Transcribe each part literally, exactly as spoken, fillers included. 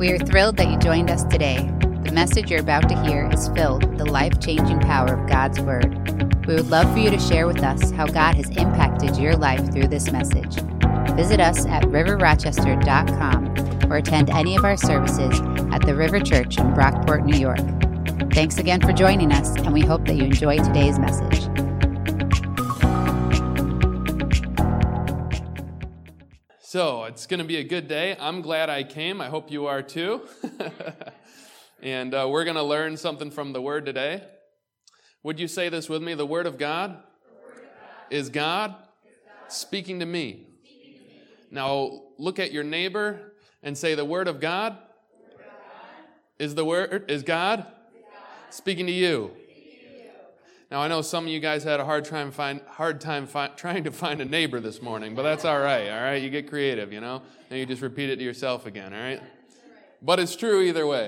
We are thrilled that you joined us today. The message you're about to hear is filled with the life-changing power of God's Word. We would love for you to share with us how God has impacted your life through this message. Visit us at river rochester dot com or attend any of our services at the River Church in Brockport, New York. Thanks again for joining us, and we hope that you enjoy today's message. So, it's going to be a good day. I'm glad I came. I hope you are too. And uh, we're going to learn something from the Word today. Would you say this with me? The Word of God, the word of God is, God is God speaking to me. Speaking to me. Now, look at your neighbor and say, the Word of God, the word of God is the Word is God, is God speaking to you. Now, I know some of you guys had a hard time find hard time fi- trying to find a neighbor this morning, but that's all right, all right? You get creative, you know? And you just repeat it to yourself again, all right? But it's true either way.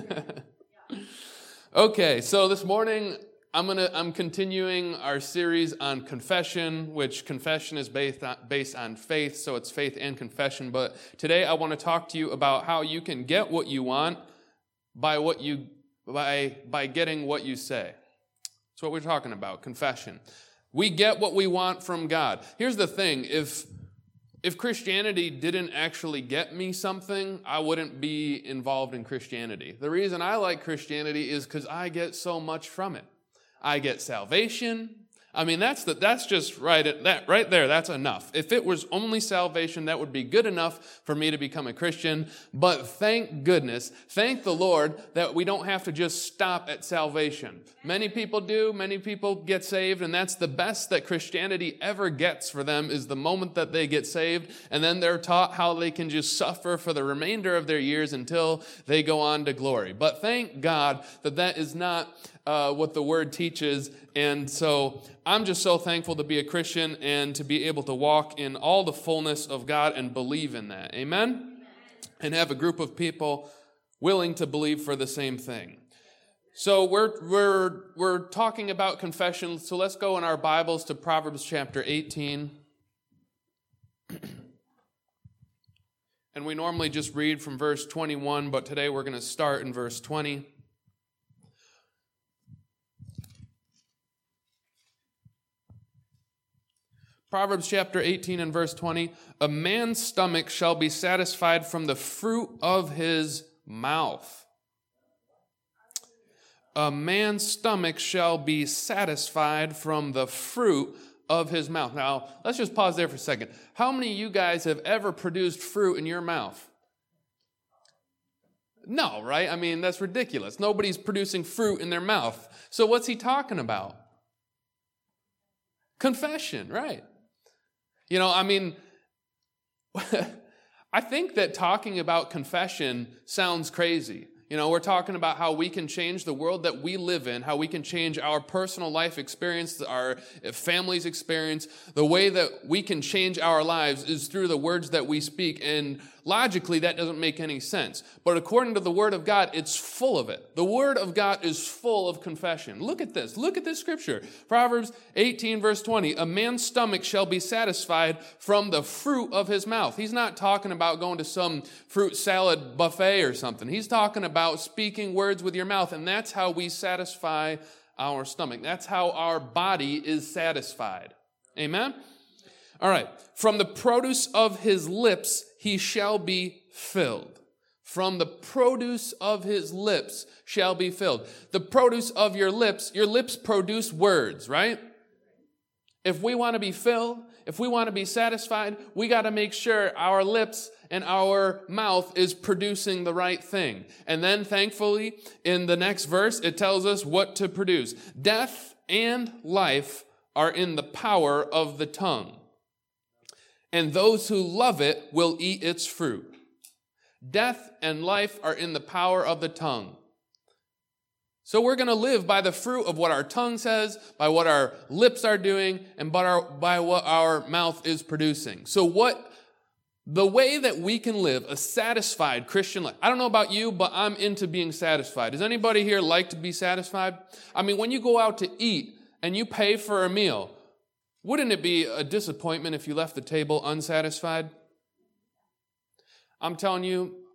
Okay, so this morning, I'm gonna I'm continuing our series on confession, which confession is based on, based on faith, so it's faith and confession. But today, I want to talk to you about how you can get what you want by what you by by getting what you say. That's what we're talking about, confession. We get what we want from God. Here's the thing, if if Christianity didn't actually get me something, I wouldn't be involved in Christianity. The reason I like Christianity is because I get so much from it. I get salvation. I mean, that's the, that's just right at that right there. That's enough. If it was only salvation, that would be good enough for me to become a Christian. But thank goodness, thank the Lord that we don't have to just stop at salvation. Many people do. Many people get saved, and that's the best that Christianity ever gets for them is the moment that they get saved, and then they're taught how they can just suffer for the remainder of their years until they go on to glory. But thank God that that is not uh, what the Word teaches, and so I'm just so thankful to be a Christian and to be able to walk in all the fullness of God and believe in that. Amen? Amen. And have a group of people willing to believe for the same thing. So we're we're we're talking about confession. So let's go in our Bibles to Proverbs chapter eighteen. And we normally just read from verse twenty-one, but today we're going to start in verse twenty. Proverbs chapter eighteen and verse twenty, a man's stomach shall be satisfied from the fruit of his mouth. A man's stomach shall be satisfied from the fruit of his mouth. Now, let's just pause there for a second. How many of you guys have ever produced fruit in your mouth? No, right? I mean, that's ridiculous. Nobody's producing fruit in their mouth. So what's he talking about? Confession, right? You know, I mean, I think that talking about confession sounds crazy. You know, we're talking about how we can change the world that we live in, how we can change our personal life experience, our family's experience. The way that we can change our lives is through the words that we speak. And logically, that doesn't make any sense. But according to the Word of God, it's full of it. The Word of God is full of confession. Look at this. Look at this scripture. Proverbs eighteen, verse twenty. A man's stomach shall be satisfied from the fruit of his mouth. He's not talking about going to some fruit salad buffet or something. He's talking about speaking words with your mouth. And that's how we satisfy our stomach. That's how our body is satisfied. Amen? All right. From the produce of his lips, he shall be filled. From the produce of his lips shall be filled. The produce of your lips, your lips produce words, right? If we want to be filled, if we want to be satisfied, we got to make sure our lips and our mouth is producing the right thing. And then, thankfully, in the next verse, it tells us what to produce. Death and life are in the power of the tongue, and those who love it will eat its fruit. Death and life are in the power of the tongue. So we're going to live by the fruit of what our tongue says, by what our lips are doing, and by, our, by what our mouth is producing. So what the way that we can live a satisfied Christian life. I don't know about you, but I'm into being satisfied. Does anybody here like to be satisfied? I mean, when you go out to eat and you pay for a meal, wouldn't it be a disappointment if you left the table unsatisfied? I'm telling you,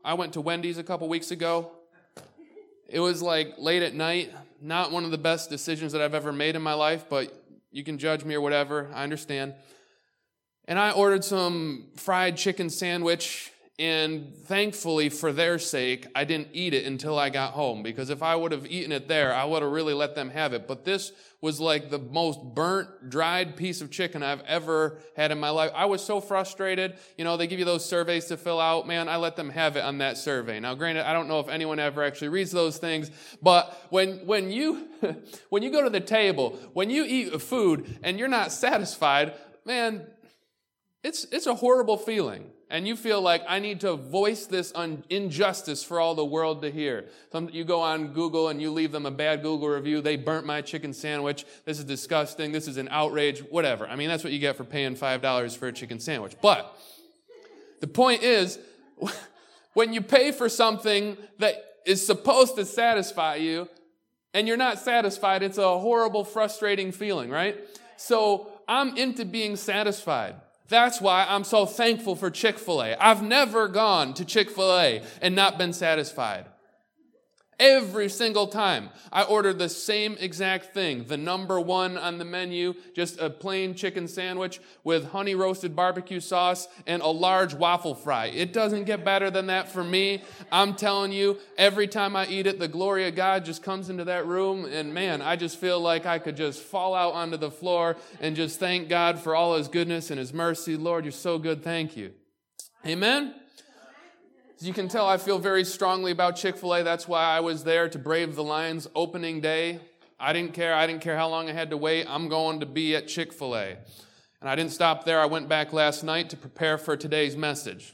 I went to Wendy's a couple weeks ago. It was like late at night. Not one of the best decisions that I've ever made in my life, but you can judge me or whatever. I understand. And I ordered some fried chicken sandwich, and thankfully for their sake, I didn't eat it until I got home, because if I would have eaten it there, I would have really let them have it. But this was like the most burnt, dried piece of chicken I've ever had in my life. I was so frustrated. You know, they give you those surveys to fill out. Man, I let them have it on that survey. Now, granted, I don't know if anyone ever actually reads those things, but when when you when you go to the table, when you eat food and you're not satisfied, man, it's it's a horrible feeling. And you feel like, I need to voice this un- injustice for all the world to hear. Some, you go on Google and you leave them a bad Google review. They burnt my chicken sandwich. This is disgusting. This is an outrage. Whatever. I mean, that's what you get for paying five dollars for a chicken sandwich. But the point is, when you pay for something that is supposed to satisfy you, and you're not satisfied, it's a horrible, frustrating feeling, right? So I'm into being satisfied. That's why I'm so thankful for Chick-fil-A. I've never gone to Chick-fil-A and not been satisfied. Every single time I ordered the same exact thing, the number one on the menu, just a plain chicken sandwich with honey roasted barbecue sauce and a large waffle fry. It doesn't get better than that for me. I'm telling you, every time I eat it, the glory of God just comes into that room, and man, I just feel like I could just fall out onto the floor and just thank God for all His goodness and His mercy. Lord, you're so good. Thank you. Amen? As you can tell, I feel very strongly about Chick-fil-A. That's why I was there to brave the Lions opening day. I didn't care. I didn't care how long I had to wait. I'm going to be at Chick-fil-A. And I didn't stop there. I went back last night to prepare for today's message.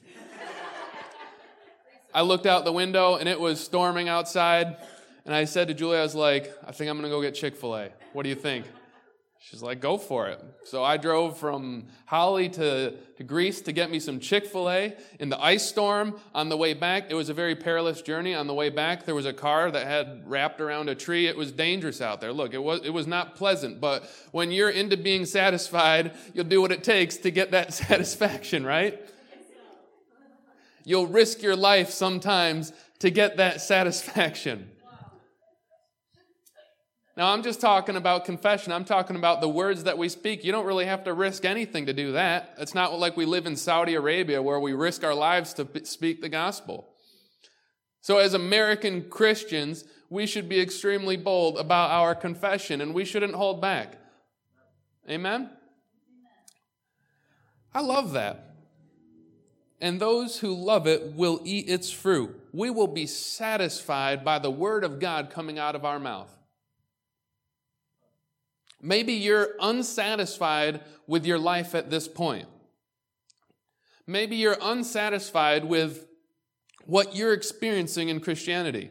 I looked out the window, and it was storming outside. And I said to Julia, I was like, I think I'm going to go get Chick-fil-A. What do you think? She's like, go for it. So I drove from Holly to, to Greece to get me some Chick-fil-A in the ice storm. On the way back, it was a very perilous journey. On the way back, there was a car that had wrapped around a tree. It was dangerous out there. Look, it was it was not pleasant, but when you're into being satisfied, you'll do what it takes to get that satisfaction, right? You'll risk your life sometimes to get that satisfaction. Now, I'm just talking about confession. I'm talking about the words that we speak. You don't really have to risk anything to do that. It's not like we live in Saudi Arabia where we risk our lives to speak the gospel. So as American Christians, we should be extremely bold about our confession, and we shouldn't hold back. Amen? I love that. And those who love it will eat its fruit. We will be satisfied by the word of God coming out of our mouth. Maybe you're unsatisfied with your life at this point. Maybe you're unsatisfied with what you're experiencing in Christianity.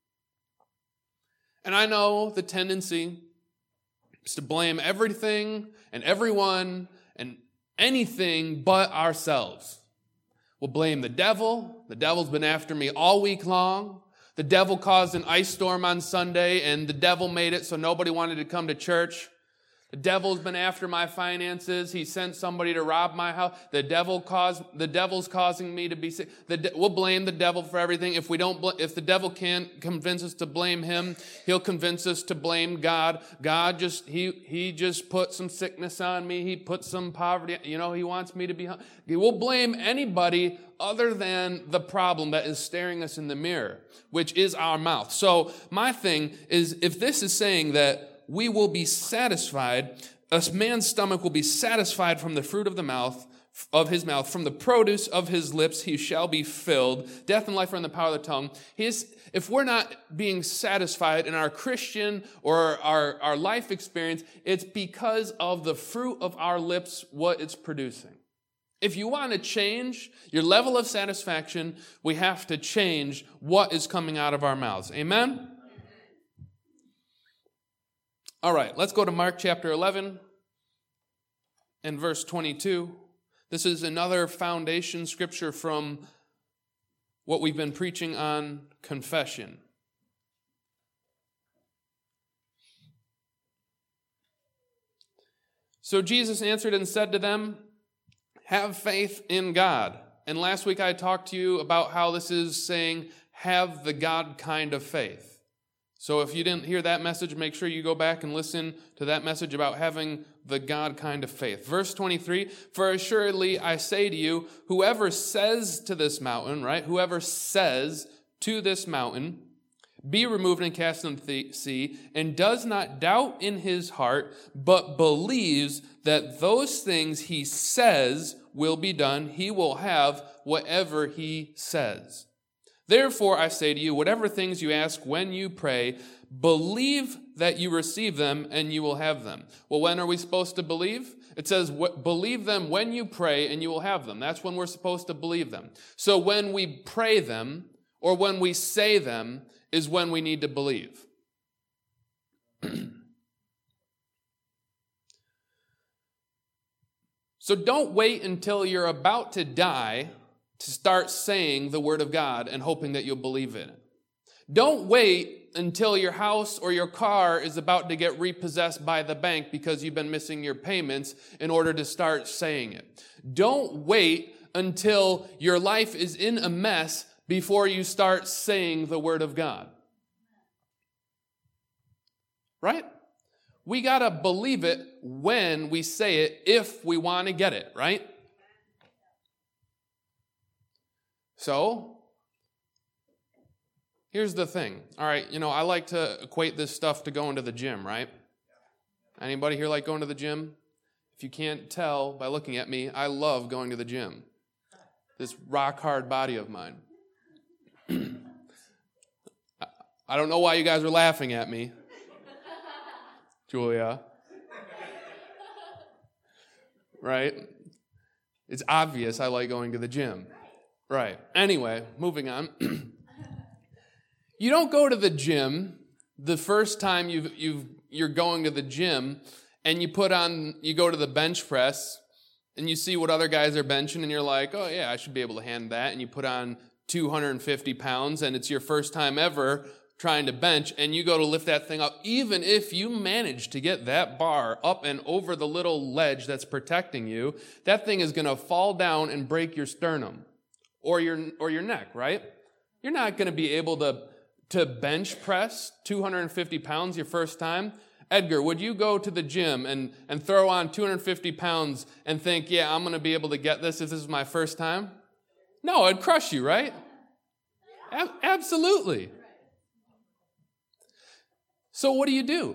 And I know the tendency is to blame everything and everyone and anything but ourselves. We'll blame the devil. The devil's been after me all week long. The devil caused an ice storm on Sunday, and the devil made it so nobody wanted to come to church. The devil's been after my finances. He sent somebody to rob my house. The devil caused, the devil's causing me to be sick. The de- we'll blame the devil for everything. If we don't, bl- if the devil can't convince us to blame him, he'll convince us to blame God. God just, he, he just put some sickness on me. He put some poverty, you know, he wants me to be, we'll blame anybody other than the problem that is staring us in the mirror, which is our mouth. So my thing is, if this is saying that we will be satisfied, a man's stomach will be satisfied from the fruit of the mouth, of his mouth, from the produce of his lips he shall be filled. Death and life are in the power of the tongue. His, if we're not being satisfied in our Christian or our, our life experience, it's because of the fruit of our lips, what it's producing. If you want to change your level of satisfaction, we have to change what is coming out of our mouths. Amen? All right, let's go to Mark chapter eleven and verse twenty-two. This is another foundation scripture from what we've been preaching on confession. So Jesus answered and said to them, "Have faith in God. And last week I talked to you about how this is saying, have the God kind of faith. So if you didn't hear that message, make sure you go back and listen to that message about having the God kind of faith. Verse twenty-three, for assuredly I say to you, whoever says to this mountain, right? Whoever says to this mountain, be removed and cast into the sea, and does not doubt in his heart, but believes that those things he says will be done, he will have whatever he says. Therefore, I say to you, whatever things you ask when you pray, believe that you receive them and you will have them. Well, when are we supposed to believe? It says, believe them when you pray and you will have them. That's when we're supposed to believe them. So when we pray them or when we say them is when we need to believe. So don't wait until you're about to die to start saying the word of God and hoping that you'll believe in it. Don't wait until your house or your car is about to get repossessed by the bank because you've been missing your payments in order to start saying it. Don't wait until your life is in a mess before you start saying the word of God. Right? We got to believe it when we say it if we want to get it, right? So, here's the thing. All right, you know, I like to equate this stuff to going to the gym, right? Anybody here like going to the gym? If you can't tell by looking at me, I love going to the gym. This rock-hard body of mine. I don't know why you guys are laughing at me. Julia. Right? It's obvious I like going to the gym. Right. Anyway, moving on. You don't go to the gym the first time you've, you've, you're going to the gym and you put on, you go to the bench press and you see what other guys are benching and you're like, oh yeah, I should be able to handle that. And you put on two hundred fifty pounds and it's your first time ever trying to bench and you go to lift that thing up. Even if you manage to get that bar up and over the little ledge that's protecting you, that thing is going to fall down and break your sternum. Or your or your neck, right? You're not going to be able to, to bench press two hundred fifty pounds your first time. Edgar, would you go to the gym and, and throw on two hundred fifty pounds and think, yeah, I'm going to be able to get this if this is my first time? No, it'd crush you, right? A- absolutely. So what do you do?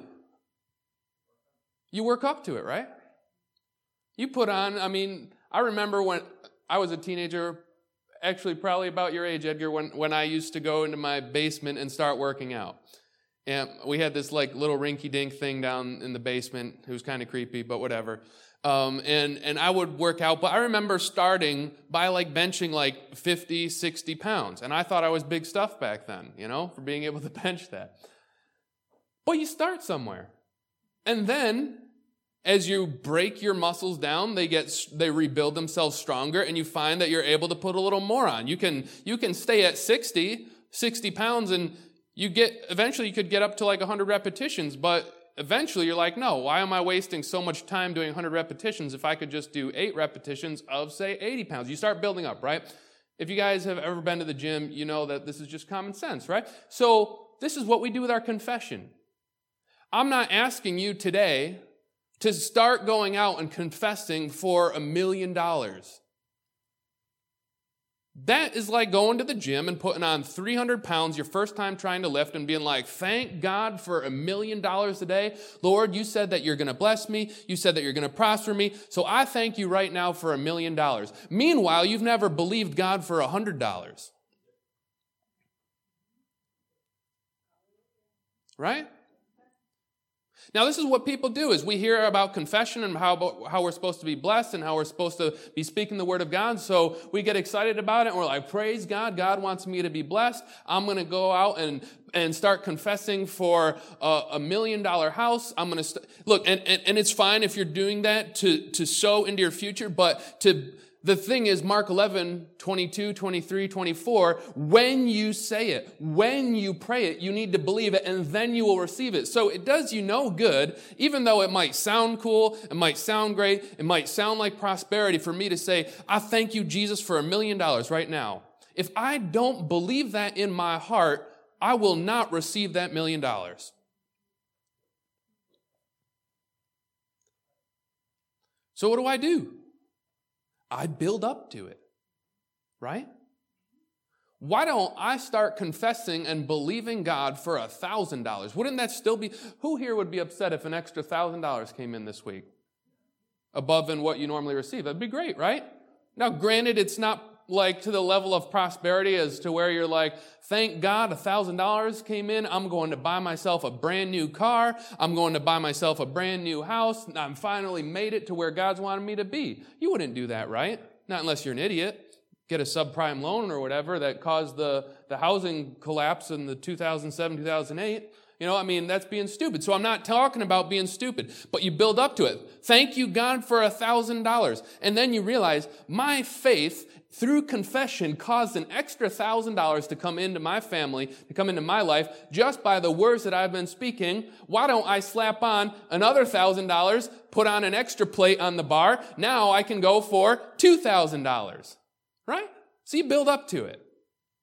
You work up to it, right? You put on, I mean, I remember when I was a teenager, actually probably about your age, Edgar, when, when I used to go into my basement and start working out. And we had this like little rinky-dink thing down in the basement. It was kind of creepy, but whatever. Um, and, and I would work out, but I remember starting by like benching like fifty, sixty pounds. And I thought I was big stuff back then, you know, for being able to bench that. But you start somewhere. And then as you break your muscles down, they get they rebuild themselves stronger, and you find that you're able to put a little more on. You can you can stay at sixty, sixty pounds, and you get eventually you could get up to like one hundred repetitions, but eventually you're like, no, why am I wasting so much time doing one hundred repetitions if I could just do eight repetitions of, say, eighty pounds? You start building up, right? If you guys have ever been to the gym, you know that this is just common sense, right? So this is what we do with our confession. I'm not asking you today to start going out and confessing for a million dollars. That is like going to the gym and putting on three hundred pounds your first time trying to lift and being like, thank God for a million dollars a day. Lord, you said that you're going to bless me. You said that you're going to prosper me. So I thank you right now for a million dollars. Meanwhile, you've never believed God for a hundred dollars. Right? Now, this is what people do, is we hear about confession and how, how we're supposed to be blessed and how we're supposed to be speaking the word of God. So we get excited about it and we're like, praise God. God wants me to be blessed. I'm going to go out and, and start confessing for a, a million dollar house. I'm going to st- look, and, and, and it's fine if you're doing that to, to sow into your future, but to, The thing is, Mark eleven, twenty-two, twenty-three, twenty-four, when you say it, when you pray it, you need to believe it, and then you will receive it. So it does you no good, even though it might sound cool, it might sound great, it might sound like prosperity for me to say, I thank you, Jesus, for a million dollars right now. If I don't believe that in my heart, I will not receive that million dollars. So what do I do? I build up to it, right? Why don't I start confessing and believing God for a thousand dollars? Wouldn't that still be, who here would be upset if an extra thousand dollars came in this week? Above than what you normally receive. That'd be great, right? Now, granted, it's not like to the level of prosperity as to where you're like, thank God a thousand dollars came in. I'm going to buy myself a brand new car. I'm going to buy myself a brand new house. I'm finally made it to where God's wanted me to be. You wouldn't do that, right? Not unless you're an idiot. Get a subprime loan or whatever that caused the, the housing collapse in the two thousand seven, two thousand eight. You know, I mean, that's being stupid. So I'm not talking about being stupid, but you build up to it. Thank you, God, for a thousand dollars. And then you realize my faith through confession caused an extra thousand dollars to come into my family, to come into my life, just by the words that I've been speaking. Why don't I slap on another thousand dollars, put on an extra plate on the bar? Now I can go for two thousand dollars, right? So you build up to it.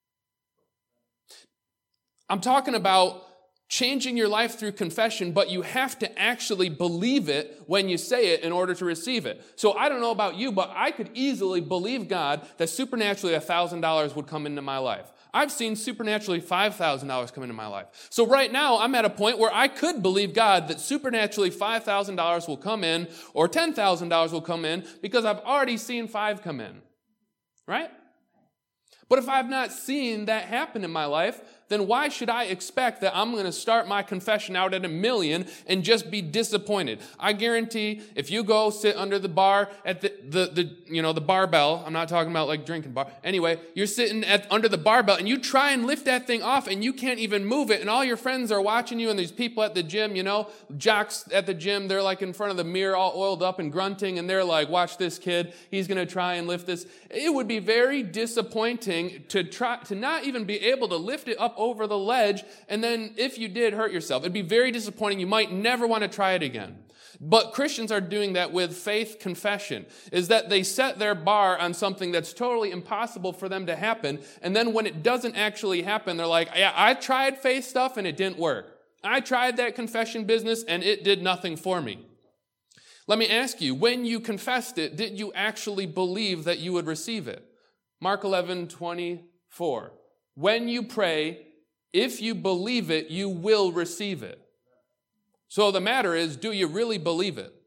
I'm talking about changing your life through confession, but you have to actually believe it when you say it in order to receive it. So I don't know about you, but I could easily believe God that supernaturally one thousand dollars would come into my life. I've seen supernaturally five thousand dollars come into my life. So right now, I'm at a point where I could believe God that supernaturally five thousand dollars will come in or ten thousand dollars will come in because I've already seen five come in, right? But if I've not seen that happen in my life, then why should I expect that I'm going to start my confession out at a million and just be disappointed? I guarantee if you go sit under the bar at the, the, the you know, the barbell, I'm not talking about like drinking bar. Anyway, you're sitting at under the barbell and you try and lift that thing off and you can't even move it and all your friends are watching you and these people at the gym, you know, jocks at the gym, they're like in front of the mirror all oiled up and grunting and they're like, watch this kid, he's going to try and lift this. It would be very disappointing to try, to not even be able to lift it up over the ledge, and then if you did hurt yourself, it'd be very disappointing. You might never want to try it again. But Christians are doing that with faith confession, is that they set their bar on something that's totally impossible for them to happen, and then when it doesn't actually happen, they're like, yeah, I tried faith stuff and it didn't work. I tried that confession business and it did nothing for me. Let me ask you, when you confessed it, did you actually believe that you would receive it? Mark eleven twenty-four. When you pray, if you believe it, you will receive it. So the matter is, do you really believe it?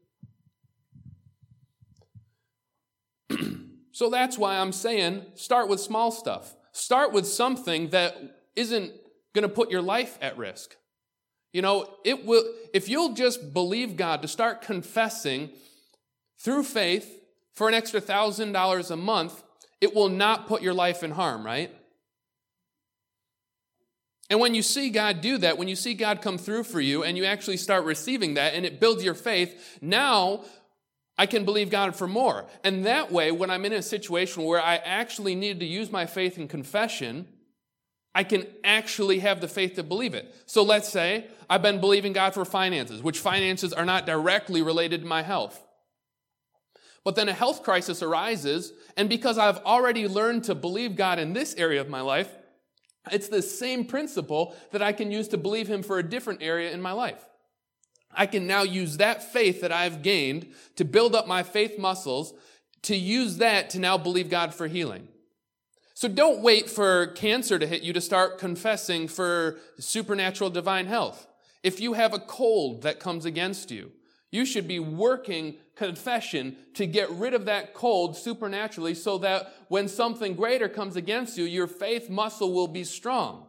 So that's why I'm saying start with small stuff. Start with something that isn't going to put your life at risk. You know, it will, if you'll just believe God to start confessing through faith for an extra thousand dollars a month, it will not put your life in harm, right? And when you see God do that, when you see God come through for you and you actually start receiving that and it builds your faith, now I can believe God for more. And that way, when I'm in a situation where I actually need to use my faith in confession, I can actually have the faith to believe it. So let's say I've been believing God for finances, which finances are not directly related to my health. But then a health crisis arises, and because I've already learned to believe God in this area of my life, it's the same principle that I can use to believe Him for a different area in my life. I can now use that faith that I've gained to build up my faith muscles, to use that to now believe God for healing. So don't wait for cancer to hit you to start confessing for supernatural divine health. If you have a cold that comes against you, you should be working confession to get rid of that cold supernaturally so that when something greater comes against you, your faith muscle will be strong.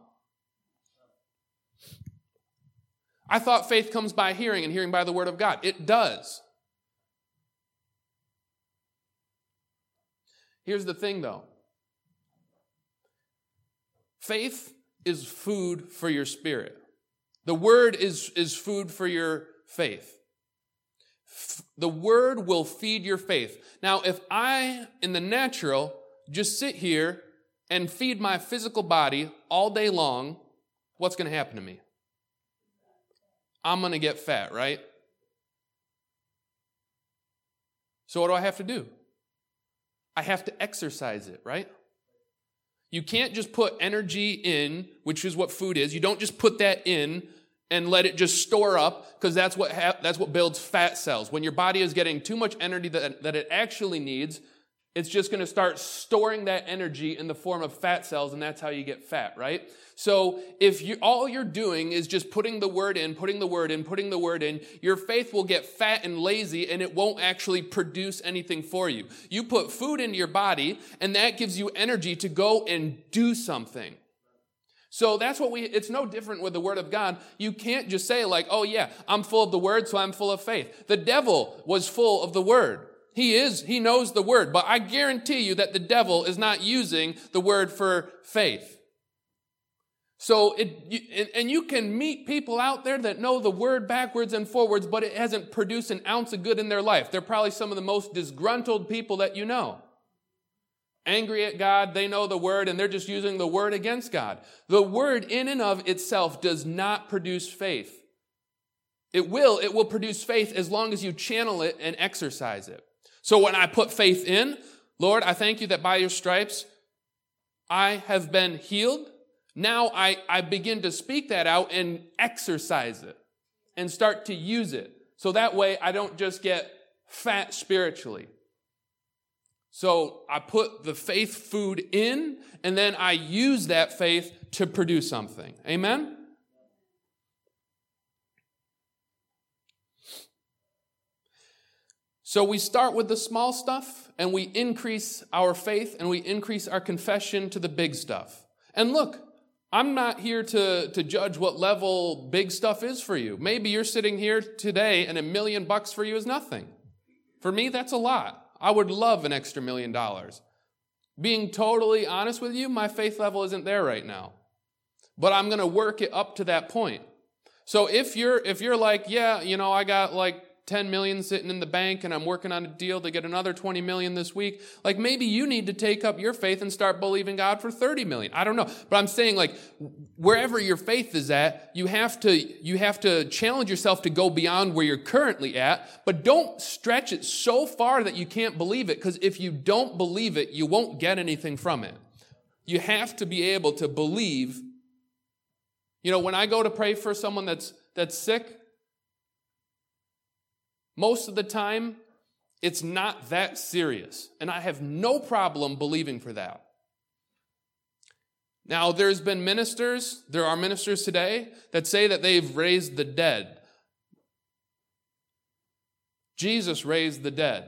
I thought faith comes by hearing and hearing by the word of God. It does. Here's the thing, though. Faith is food for your spirit. The word is, is food for your faith. The word will feed your faith. Now, if I, in the natural, just sit here and feed my physical body all day long, what's going to happen to me? I'm going to get fat, right? So what do I have to do? I have to exercise it, right? You can't just put energy in, which is what food is. You don't just put that in and let it just store up, because that's what ha- that's what builds fat cells. When your body is getting too much energy that, that it actually needs, it's just going to start storing that energy in the form of fat cells, and that's how you get fat, right? So if you all you're doing is just putting the word in, putting the word in, putting the word in, your faith will get fat and lazy, and it won't actually produce anything for you. You put food into your body, and that gives you energy to go and do something. So that's what we, it's no different with the word of God. You can't just say like, oh yeah, I'm full of the word, so I'm full of faith. The devil was full of the word. He is, he knows the word, but I guarantee you that the devil is not using the word for faith. So it, you, and you can meet people out there that know the word backwards and forwards, but it hasn't produced an ounce of good in their life. They're probably some of the most disgruntled people that you know. Angry at God, they know the word, and they're just using the word against God. The word in and of itself does not produce faith. It will, it will produce faith as long as you channel it and exercise it. So when I put faith in, Lord, I thank you that by your stripes I have been healed. Now I, I begin to speak that out and exercise it and start to use it. So that way I don't just get fat spiritually. So I put the faith food in, and then I use that faith to produce something. Amen? So we start with the small stuff, and we increase our faith, and we increase our confession to the big stuff. And look, I'm not here to, to judge what level big stuff is for you. Maybe you're sitting here today, and a million bucks for you is nothing. For me, that's a lot. I would love an extra million dollars. Being totally honest with you, my faith level isn't there right now. But I'm going to work it up to that point. So if you're if you're like, yeah, you know, I got like ten million sitting in the bank and I'm working on a deal to get another twenty million this week, like maybe you need to take up your faith and start believing God for thirty million. I don't know. But I'm saying like wherever your faith is at, you have to you have to challenge yourself to go beyond where you're currently at, but don't stretch it so far that you can't believe it, because if you don't believe it, you won't get anything from it. You have to be able to believe. You know, when I go to pray for someone that's that's sick, most of the time, it's not that serious, and I have no problem believing for that. Now, there's been ministers, there are ministers today that say that they've raised the dead. Jesus raised the dead.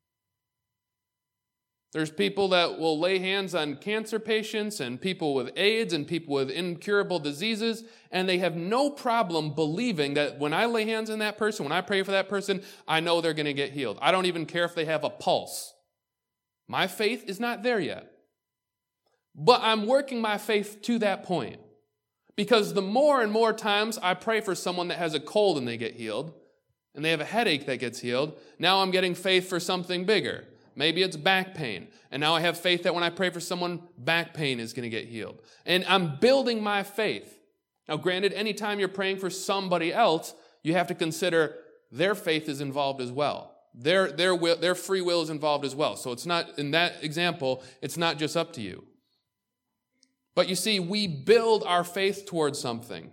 There's people that will lay hands on cancer patients and people with AIDS and people with incurable diseases, and they have no problem believing that when I lay hands on that person, when I pray for that person, I know they're going to get healed. I don't even care if they have a pulse. My faith is not there yet. But I'm working my faith to that point. Because the more and more times I pray for someone that has a cold and they get healed, and they have a headache that gets healed, now I'm getting faith for something bigger. Maybe it's back pain. And now I have faith that when I pray for someone, back pain is going to get healed. And I'm building my faith. Now, granted, anytime you're praying for somebody else, you have to consider their faith is involved as well. Their, their, will, their free will is involved as well. So it's not, in that example, it's not just up to you. But you see, we build our faith towards something.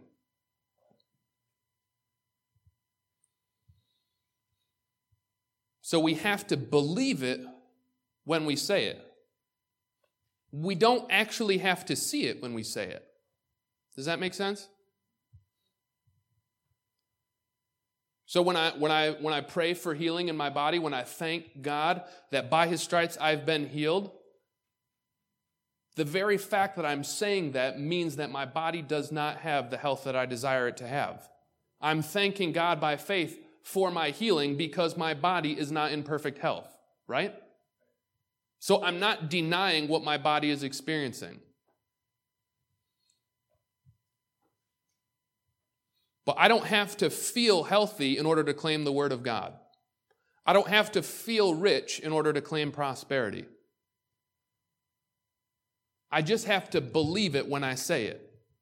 So we have to believe it when we say it. We don't actually have to see it when we say it. Does that make sense? So when I when I when I pray for healing in my body, when I thank God that by his stripes I've been healed, the very fact that I'm saying that means that my body does not have the health that I desire it to have. I'm thanking God by faith for my healing because my body is not in perfect health, right? So I'm not denying what my body is experiencing. But I don't have to feel healthy in order to claim the word of God. I don't have to feel rich in order to claim prosperity. I just have to believe it when I say it.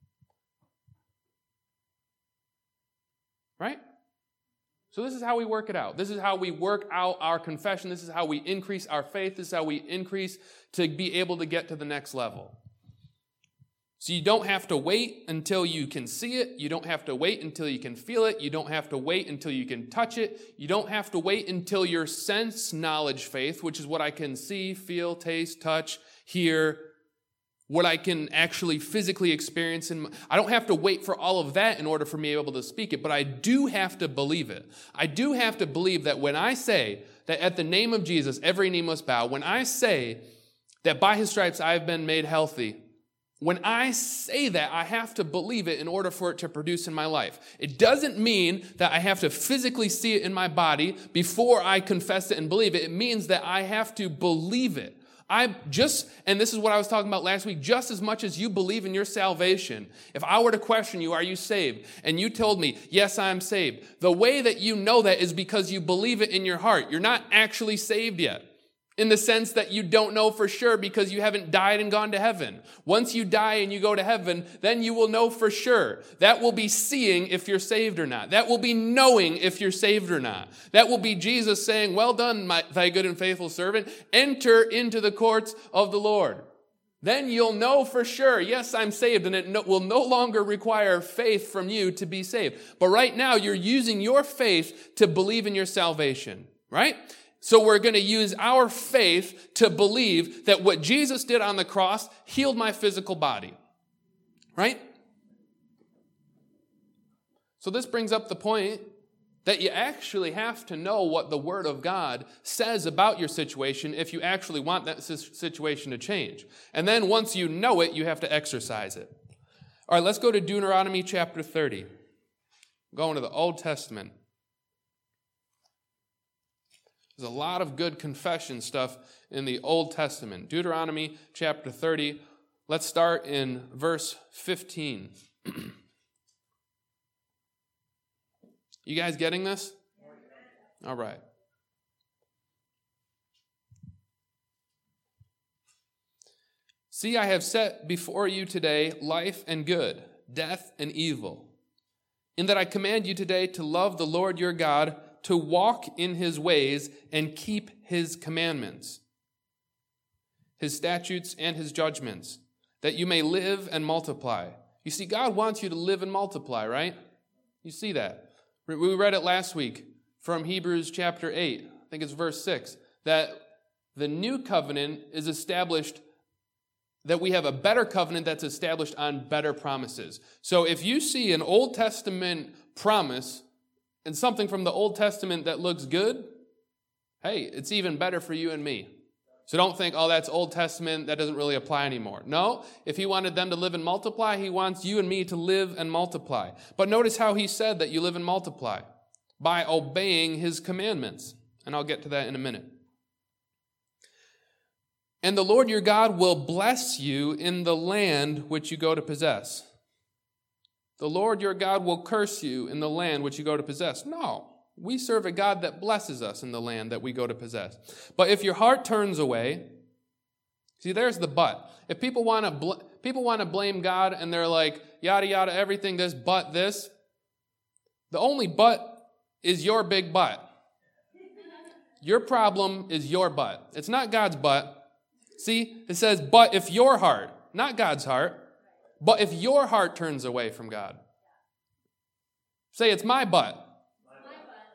Right? So this is how we work it out. This is how we work out our confession. This is how we increase our faith. This is how we increase to be able to get to the next level. So you don't have to wait until you can see it. You don't have to wait until you can feel it. You don't have to wait until you can touch it. You don't have to wait until your sense knowledge faith, which is what I can see, feel, taste, touch, hear, what I can actually physically experience. In my, I don't have to wait for all of that in order for me to be able to speak it, but I do have to believe it. I do have to believe that when I say that at the name of Jesus, every knee must bow, when I say that by his stripes I have been made healthy, when I say that, I have to believe it in order for it to produce in my life. It doesn't mean that I have to physically see it in my body before I confess it and believe it. It means that I have to believe it. I just, and this is what I was talking about last week, just as much as you believe in your salvation, if I were to question you, are you saved? And you told me, yes, I'm saved. The way that you know that is because you believe it in your heart. You're not actually saved yet. In the sense that you don't know for sure because you haven't died and gone to heaven. Once you die and you go to heaven, then you will know for sure. That will be seeing if you're saved or not. That will be knowing if you're saved or not. That will be Jesus saying, well done, my, thy good and faithful servant. Enter into the courts of the Lord. Then you'll know for sure, yes, I'm saved, and it no, will no longer require faith from you to be saved. But right now, you're using your faith to believe in your salvation, right? So we're going to use our faith to believe that what Jesus did on the cross healed my physical body. Right? So this brings up the point that you actually have to know what the Word of God says about your situation if you actually want that situation to change. And then once you know it, you have to exercise it. All right, let's go to Deuteronomy chapter thirty. Going to the Old Testament. There's a lot of good confession stuff in the Old Testament. Deuteronomy chapter thirty. Let's start in verse fifteen. You guys getting this? All right. See, I have set before you today life and good, death and evil, in that I command you today to love the Lord your God, to walk in his ways and keep his commandments, his statutes and his judgments, that you may live and multiply. You see, God wants you to live and multiply, right? You see that. We read it last week from Hebrews chapter eight, I think it's verse six, that the new covenant is established, that we have a better covenant that's established on better promises. So if you see an Old Testament promise and something from the Old Testament that looks good, hey, it's even better for you and me. So don't think, oh, that's Old Testament, that doesn't really apply anymore. No, if he wanted them to live and multiply, he wants you and me to live and multiply. But notice how he said that you live and multiply, by obeying his commandments. And I'll get to that in a minute. And the Lord your God will bless you in the land which you go to possess. The Lord your God will curse you in the land which you go to possess. No, we serve a God that blesses us in the land that we go to possess. But if your heart turns away, see, there's the but. If people want to bl- people want to blame God and they're like, yada, yada, everything this, but this, the only but is your big but. Your problem is your but. It's not God's but. See, it says, but if your heart, not God's heart, but if your heart turns away from God. Say, it's my butt. My butt.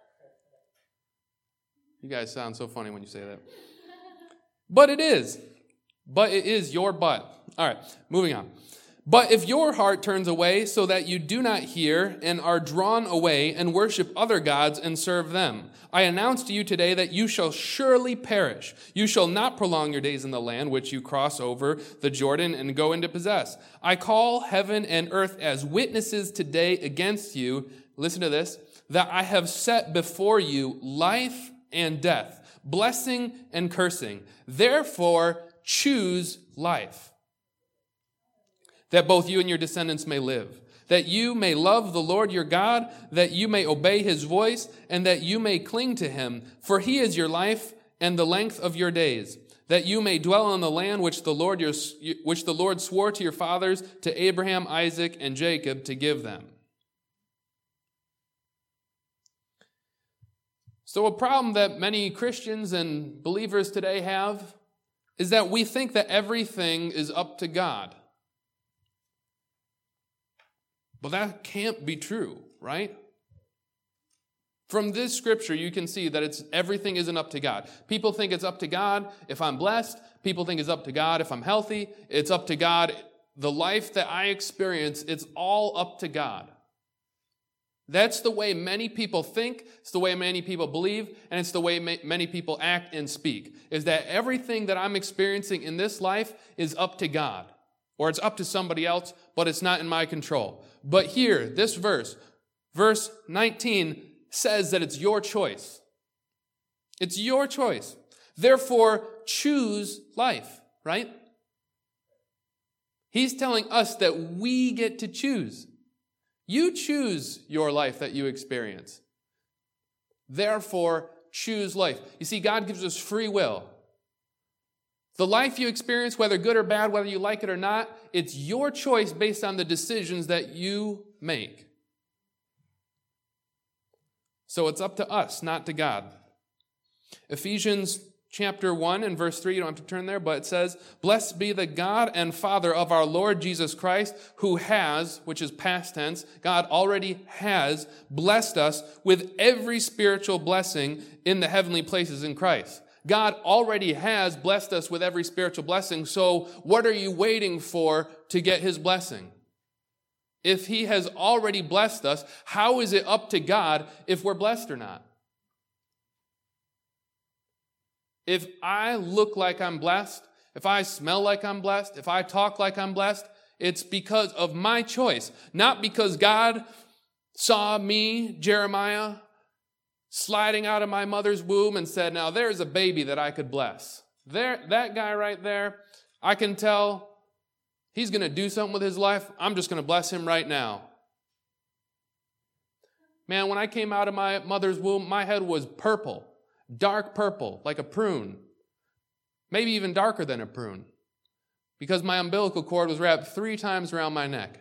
You guys sound so funny when you say that. But it is. But it is your butt. All right, moving on. But if your heart turns away so that you do not hear and are drawn away and worship other gods and serve them, I announce to you today that you shall surely perish. You shall not prolong your days in the land which you cross over the Jordan and go in to possess. I call heaven and earth as witnesses today against you, listen to this, that I have set before you life and death, blessing and cursing. Therefore, choose life, that both you and your descendants may live, that you may love the Lord your God, that you may obey his voice, and that you may cling to him. For he is your life and the length of your days, that you may dwell in the land which the Lord your, which the Lord swore to your fathers, to Abraham, Isaac, and Jacob, to give them. So a problem that many Christians and believers today have is that we think that everything is up to God. But that can't be true, right? From this scripture, you can see that it's everything isn't up to God. People think it's up to God if I'm blessed. People think it's up to God if I'm healthy. It's up to God. The life that I experience, it's all up to God. That's the way many people think. It's the way many people believe. And it's the way ma- many people act and speak. Is that everything that I'm experiencing in this life is up to God. Or it's up to somebody else, but it's not in my control. But here, this verse, verse nineteen, says that it's your choice. It's your choice. Therefore, choose life, right? He's telling us that we get to choose. You choose your life that you experience. Therefore, choose life. You see, God gives us free will. The life you experience, whether good or bad, whether you like it or not, it's your choice based on the decisions that you make. So it's up to us, not to God. Ephesians chapter one and verse three, you don't have to turn there, but it says, "Blessed be the God and Father of our Lord Jesus Christ, who has," which is past tense, God already has blessed us with every spiritual blessing in the heavenly places in Christ. God already has blessed us with every spiritual blessing, so what are you waiting for to get his blessing? If he has already blessed us, how is it up to God if we're blessed or not? If I look like I'm blessed, if I smell like I'm blessed, if I talk like I'm blessed, it's because of my choice, not because God saw me, Jeremiah, sliding out of my mother's womb and said, now there's a baby that I could bless. There, that guy right there, I can tell he's going to do something with his life. I'm just going to bless him right now. Man, when I came out of my mother's womb, my head was purple, dark purple, like a prune. Maybe even darker than a prune, because my umbilical cord was wrapped three times around my neck.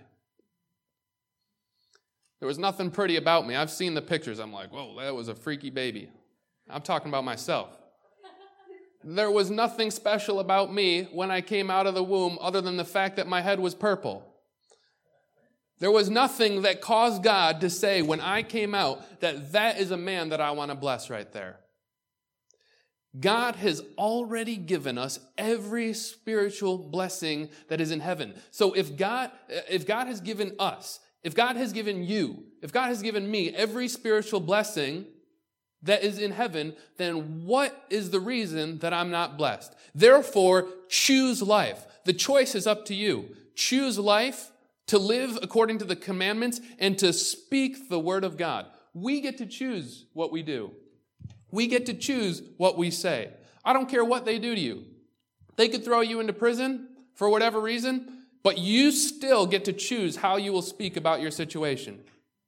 There was nothing pretty about me. I've seen the pictures. I'm like, whoa, that was a freaky baby. I'm talking about myself. There was nothing special about me when I came out of the womb other than the fact that my head was purple. There was nothing that caused God to say when I came out that that is a man that I want to bless right there. God has already given us every spiritual blessing that is in heaven. So if God, if God has given us, if God has given you, if God has given me every spiritual blessing that is in heaven, then what is the reason that I'm not blessed? Therefore, choose life. The choice is up to you. Choose life, to live according to the commandments, and to speak the word of God. We get to choose what we do. We get to choose what we say. I don't care what they do to you. They could throw you into prison for whatever reason, but you still get to choose how you will speak about your situation.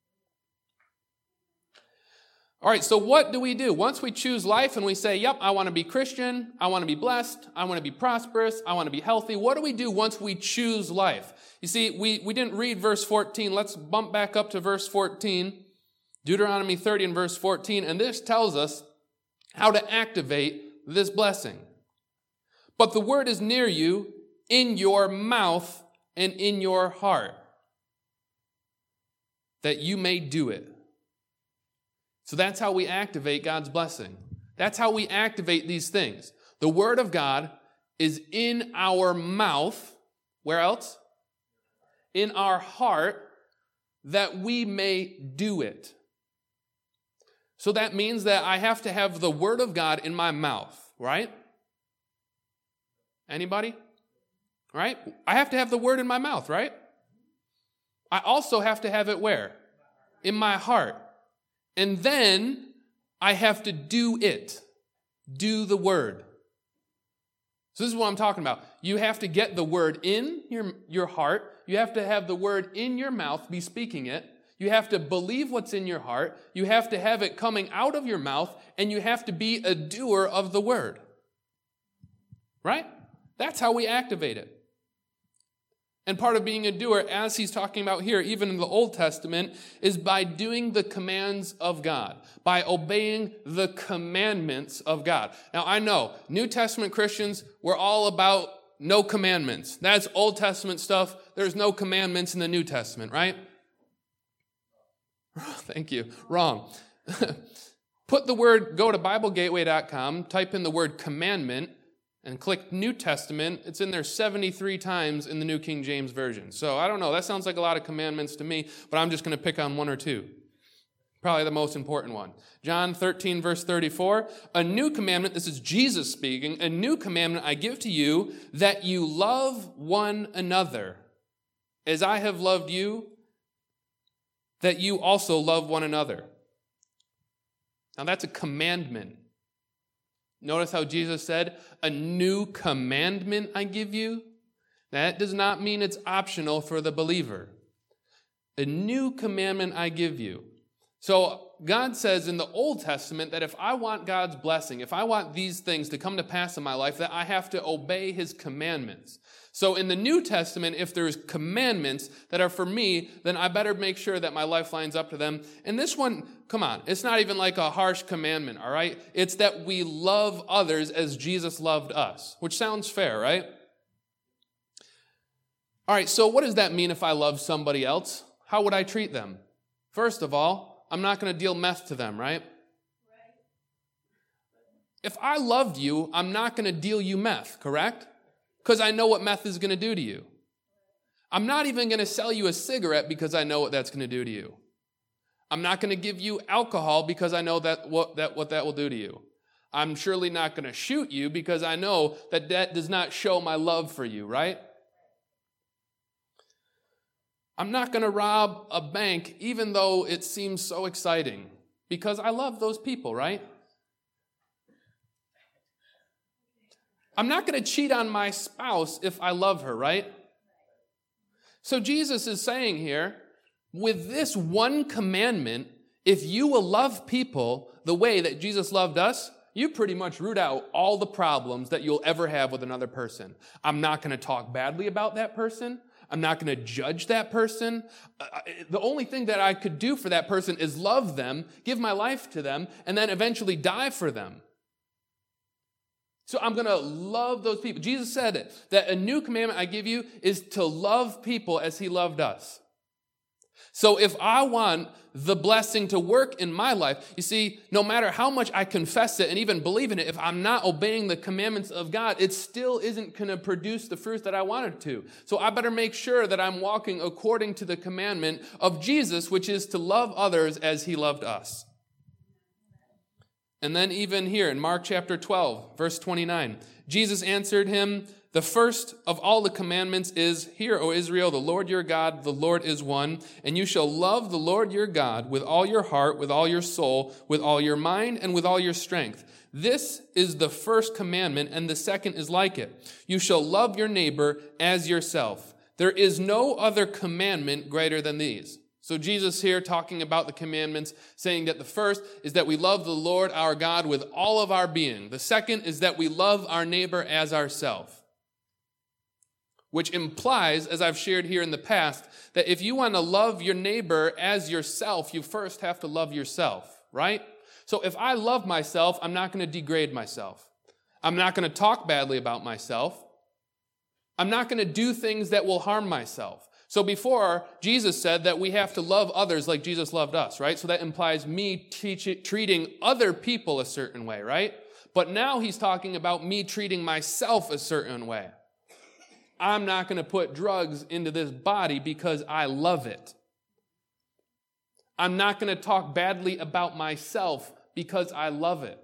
All right, so what do we do? Once we choose life and we say, yep, I want to be Christian, I want to be blessed, I want to be prosperous, I want to be healthy, what do we do once we choose life? You see, we, we didn't read verse fourteen. Let's bump back up to verse fourteen. Deuteronomy thirty and verse fourteen, and this tells us how to activate this blessing. But the word is near you, in your mouth and in your heart, that you may do it. So that's how we activate God's blessing. That's how we activate these things. The word of God is in our mouth. Where else? In our heart, that we may do it. So that means that I have to have the word of God in my mouth, right? Anybody? Right? I have to have the word in my mouth, right? I also have to have it where? In my heart. And then I have to do it. Do the word. So this is what I'm talking about. You have to get the word in your, your heart. You have to have the word in your mouth, be speaking it. You have to believe what's in your heart. You have to have it coming out of your mouth, and you have to be a doer of the word. Right? That's how we activate it. And part of being a doer, as he's talking about here, even in the Old Testament, is by doing the commands of God, by obeying the commandments of God. Now, I know, New Testament Christians, we're all about no commandments. That's Old Testament stuff. There's no commandments in the New Testament, right? Thank you. Wrong. Put the word, go to Bible Gateway dot com, type in the word commandment, and click New Testament. It's in there seventy-three times in the New King James Version. So I don't know, that sounds like a lot of commandments to me, but I'm just going to pick on one or two. Probably the most important one. John thirteen, verse thirty-four, a new commandment, this is Jesus speaking, a new commandment I give to you, that you love one another. As I have loved you, that you also love one another. Now that's a commandment. Notice how Jesus said, a new commandment I give you. That does not mean it's optional for the believer. A new commandment I give you. So God says in the Old Testament that if I want God's blessing, if I want these things to come to pass in my life, that I have to obey his commandments. So in the New Testament, if there's commandments that are for me, then I better make sure that my life lines up to them. And this one, come on, it's not even like a harsh commandment, all right? It's that we love others as Jesus loved us, which sounds fair, right? All right, so what does that mean if I love somebody else? How would I treat them? First of all, I'm not going to deal meth to them, right? If I loved you, I'm not going to deal you meth, correct? Because I know what meth is going to do to you. I'm not even going to sell you a cigarette because I know what that's going to do to you. I'm not going to give you alcohol because I know that what that what that will do to you. I'm surely not going to shoot you because I know that that does not show my love for you, right? I'm not going to rob a bank even though it seems so exciting because I love those people, right? I'm not going to cheat on my spouse if I love her, right? So Jesus is saying here, with this one commandment, if you will love people the way that Jesus loved us, you pretty much root out all the problems that you'll ever have with another person. I'm not going to talk badly about that person. I'm not going to judge that person. Uh, the only thing that I could do for that person is love them, give my life to them, and then eventually die for them. So I'm going to love those people. Jesus said it, that a new commandment I give you is to love people as he loved us. So if I want the blessing to work in my life, you see, no matter how much I confess it and even believe in it, if I'm not obeying the commandments of God, it still isn't going to produce the fruit that I wanted to. So I better make sure that I'm walking according to the commandment of Jesus, which is to love others as he loved us. And then even here in Mark chapter twelve, verse twenty-nine, Jesus answered him, the first of all the commandments is, hear, O Israel, the Lord your God, the Lord is one, and you shall love the Lord your God with all your heart, with all your soul, with all your mind, and with all your strength. This is the first commandment, and the second is like it. You shall love your neighbor as yourself. There is no other commandment greater than these. So Jesus here talking about the commandments, saying that the first is that we love the Lord our God with all of our being. The second is that we love our neighbor as ourselves. Which implies, as I've shared here in the past, that if you want to love your neighbor as yourself, you first have to love yourself, right? So if I love myself, I'm not going to degrade myself. I'm not going to talk badly about myself. I'm not going to do things that will harm myself. So before, Jesus said that we have to love others like Jesus loved us, right? So that implies me teach, treating other people a certain way, right? But now he's talking about me treating myself a certain way. I'm not going to put drugs into this body because I love it. I'm not going to talk badly about myself because I love it.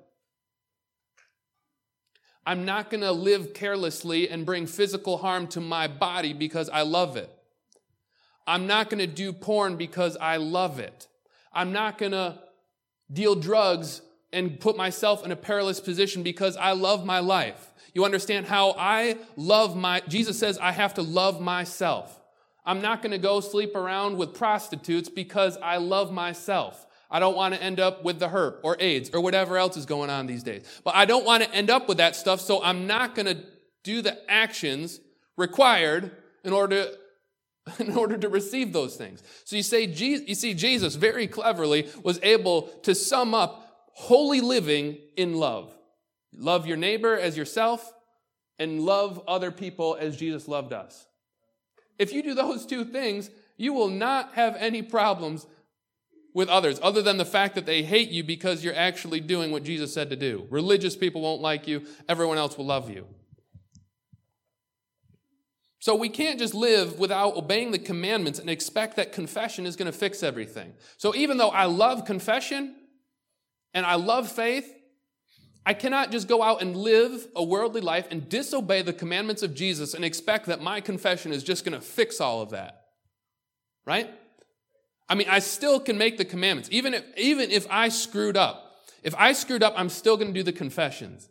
I'm not going to live carelessly and bring physical harm to my body because I love it. I'm not going to do porn because I love it. I'm not going to deal drugs and put myself in a perilous position because I love my life. You understand how I love my, Jesus says I have to love myself. I'm not going to go sleep around with prostitutes because I love myself. I don't want to end up with the herp or AIDS or whatever else is going on these days. But I don't want to end up with that stuff, so I'm not going to do the actions required in order, in order to receive those things. So you say, you see, Jesus very cleverly was able to sum up holy living in love. Love your neighbor as yourself and love other people as Jesus loved us. If you do those two things, you will not have any problems with others, other than the fact that they hate you because you're actually doing what Jesus said to do. Religious people won't like you. Everyone else will love you. So we can't just live without obeying the commandments and expect that confession is going to fix everything. So even though I love confession and I love faith, I cannot just go out and live a worldly life and disobey the commandments of Jesus and expect that my confession is just going to fix all of that. Right? I mean, I still can make the commandments. Even if, even if I screwed up. If I screwed up, I'm still going to do the confessions.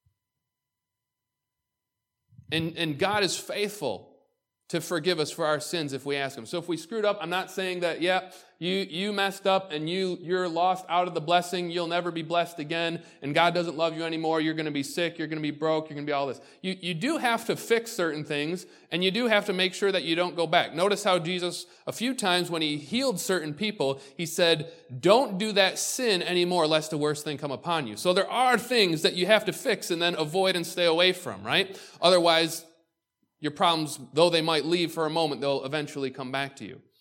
And, and God is faithful to forgive us for our sins if we ask Him. So if we screwed up, I'm not saying that, yeah, you, you messed up and you, you're lost out of the blessing. You'll never be blessed again. And God doesn't love you anymore. You're going to be sick. You're going to be broke. You're going to be all this. You, you do have to fix certain things, and you do have to make sure that you don't go back. Notice how Jesus, a few times when He healed certain people, He said, don't do that sin anymore lest the worst thing come upon you. So there are things that you have to fix and then avoid and stay away from, right? Otherwise, your problems, though they might leave for a moment, they'll eventually come back to you.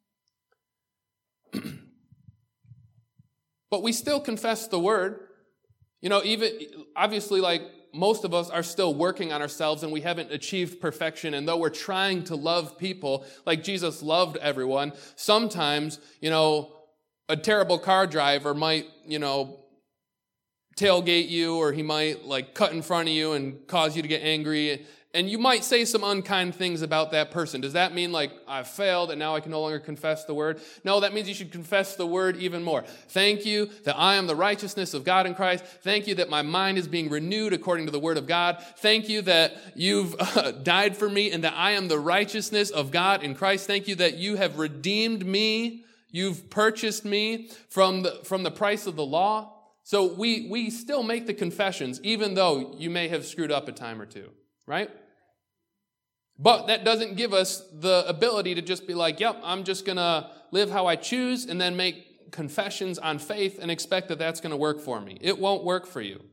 But we still confess the word. You know, even, obviously, like, most of us are still working on ourselves and we haven't achieved perfection. And though we're trying to love people like Jesus loved everyone, sometimes, you know, a terrible car driver might, you know, tailgate you, or he might, like, cut in front of you and cause you to get angry. And you might say some unkind things about that person. Does that mean, like, I've failed and now I can no longer confess the word? No, that means you should confess the word even more. Thank you that I am the righteousness of God in Christ. Thank you that my mind is being renewed according to the word of God. Thank you that you've uh, died for me and that I am the righteousness of God in Christ. Thank you that you have redeemed me. You've purchased me from the, from the price of the law. So we, we still make the confessions, even though you may have screwed up a time or two, right? But that doesn't give us the ability to just be like, yep, I'm just going to live how I choose and then make confessions on faith and expect that that's going to work for me. It won't work for you.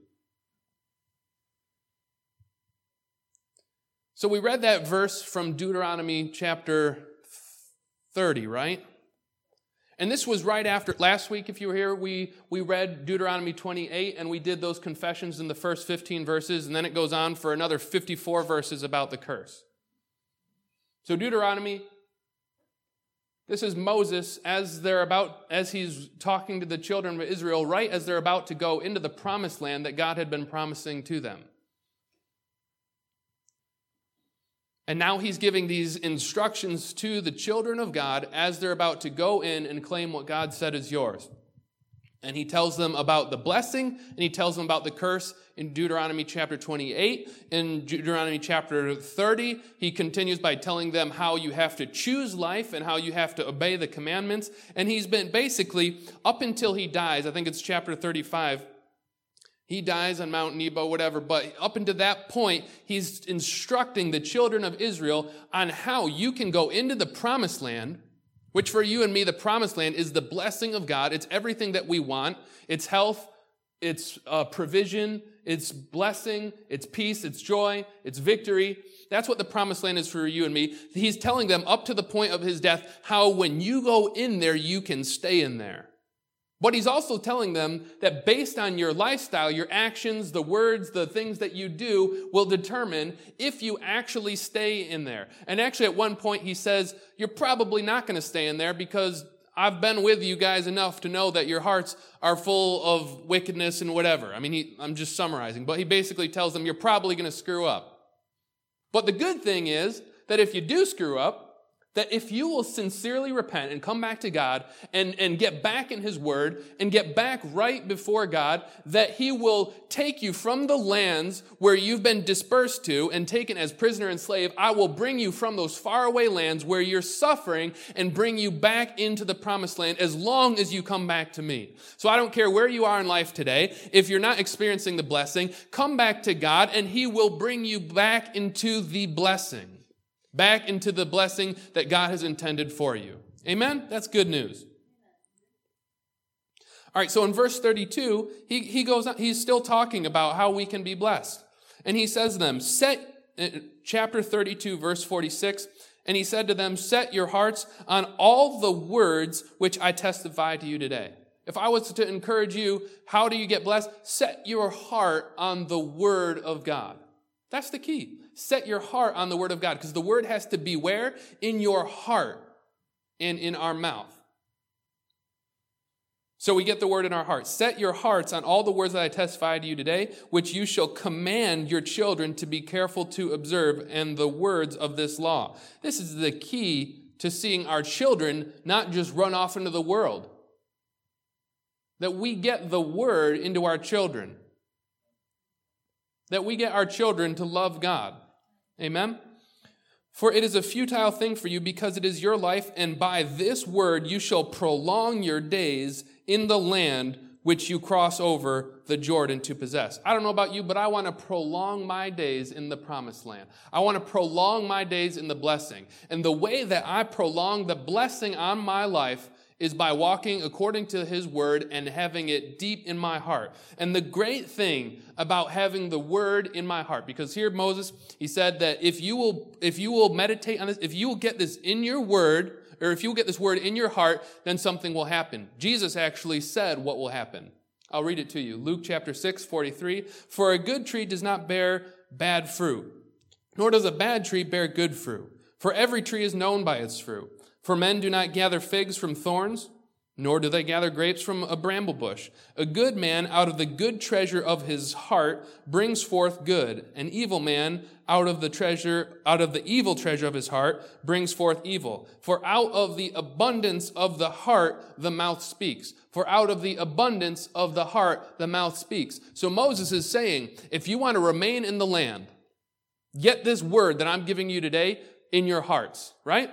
So we read that verse from Deuteronomy chapter thirty, right? And this was right after, last week, if you were here, we, we read Deuteronomy twenty-eight, and we did those confessions in the first fifteen verses, and then it goes on for another fifty-four verses about the curse. So Deuteronomy, this is Moses as they're about, as he's talking to the children of Israel, right as they're about to go into the promised land that God had been promising to them. And now he's giving these instructions to the children of God as they're about to go in and claim what God said is yours. And he tells them about the blessing, and he tells them about the curse in Deuteronomy chapter twenty-eight. In Deuteronomy chapter thirty, he continues by telling them how you have to choose life and how you have to obey the commandments. And he's been basically, up until he dies, I think it's chapter thirty-five, he dies on Mount Nebo, whatever, but up until that point, he's instructing the children of Israel on how you can go into the promised land, which for you and me, the promised land is the blessing of God. It's everything that we want. It's health, it's uh, provision, it's blessing, it's peace, it's joy, it's victory. That's what the promised land is for you and me. He's telling them up to the point of his death how when you go in there, you can stay in there. But he's also telling them that based on your lifestyle, your actions, the words, the things that you do will determine if you actually stay in there. And actually at one point he says, you're probably not going to stay in there because I've been with you guys enough to know that your hearts are full of wickedness and whatever. I mean, he, I'm just summarizing, but he basically tells them you're probably going to screw up. But the good thing is that if you do screw up, That if you will sincerely repent and come back to God and, and get back in His Word and get back right before God, that He will take you from the lands where you've been dispersed to and taken as prisoner and slave. I will bring you from those faraway lands where you're suffering and bring you back into the promised land as long as you come back to me. So I don't care where you are in life today. If you're not experiencing the blessing, come back to God and He will bring you back into the blessing. Back into the blessing that God has intended for you. Amen? That's good news. All right, so in verse thirty-two, he, he goes on, he's still talking about how we can be blessed. And he says to them, set, chapter thirty-two, verse forty-six, and he said to them, set your hearts on all the words which I testify to you today. If I was to encourage you, how do you get blessed? Set your heart on the word of God. That's the key. Set your heart on the word of God, because the word has to be where? In your heart and in our mouth. So we get the word in our heart. Set your hearts on all the words that I testify to you today, which you shall command your children to be careful to observe, and the words of this law. This is the key to seeing our children not just run off into the world. That we get the word into our children. That we get our children to love God. Amen? For it is a futile thing for you, because it is your life, and by this word you shall prolong your days in the land which you cross over the Jordan to possess. I don't know about you, but I want to prolong my days in the promised land. I want to prolong my days in the blessing. And the way that I prolong the blessing on my life is by walking according to His word and having it deep in my heart. And the great thing about having the word in my heart, because here Moses, he said that if you will, if you will meditate on this, if you will get this in your word, or if you will get this word in your heart, then something will happen. Jesus actually said what will happen. I'll read it to you. Luke chapter six, forty-three. For a good tree does not bear bad fruit, nor does a bad tree bear good fruit. For every tree is known by its fruit. For men do not gather figs from thorns, nor do they gather grapes from a bramble bush. A good man out of the good treasure of his heart brings forth good. An evil man out of the treasure, out of the evil treasure of his heart brings forth evil. For out of the abundance of the heart the mouth speaks. For out of the abundance of the heart the mouth speaks. So Moses is saying, if you want to remain in the land, get this word that I'm giving you today in your hearts, right?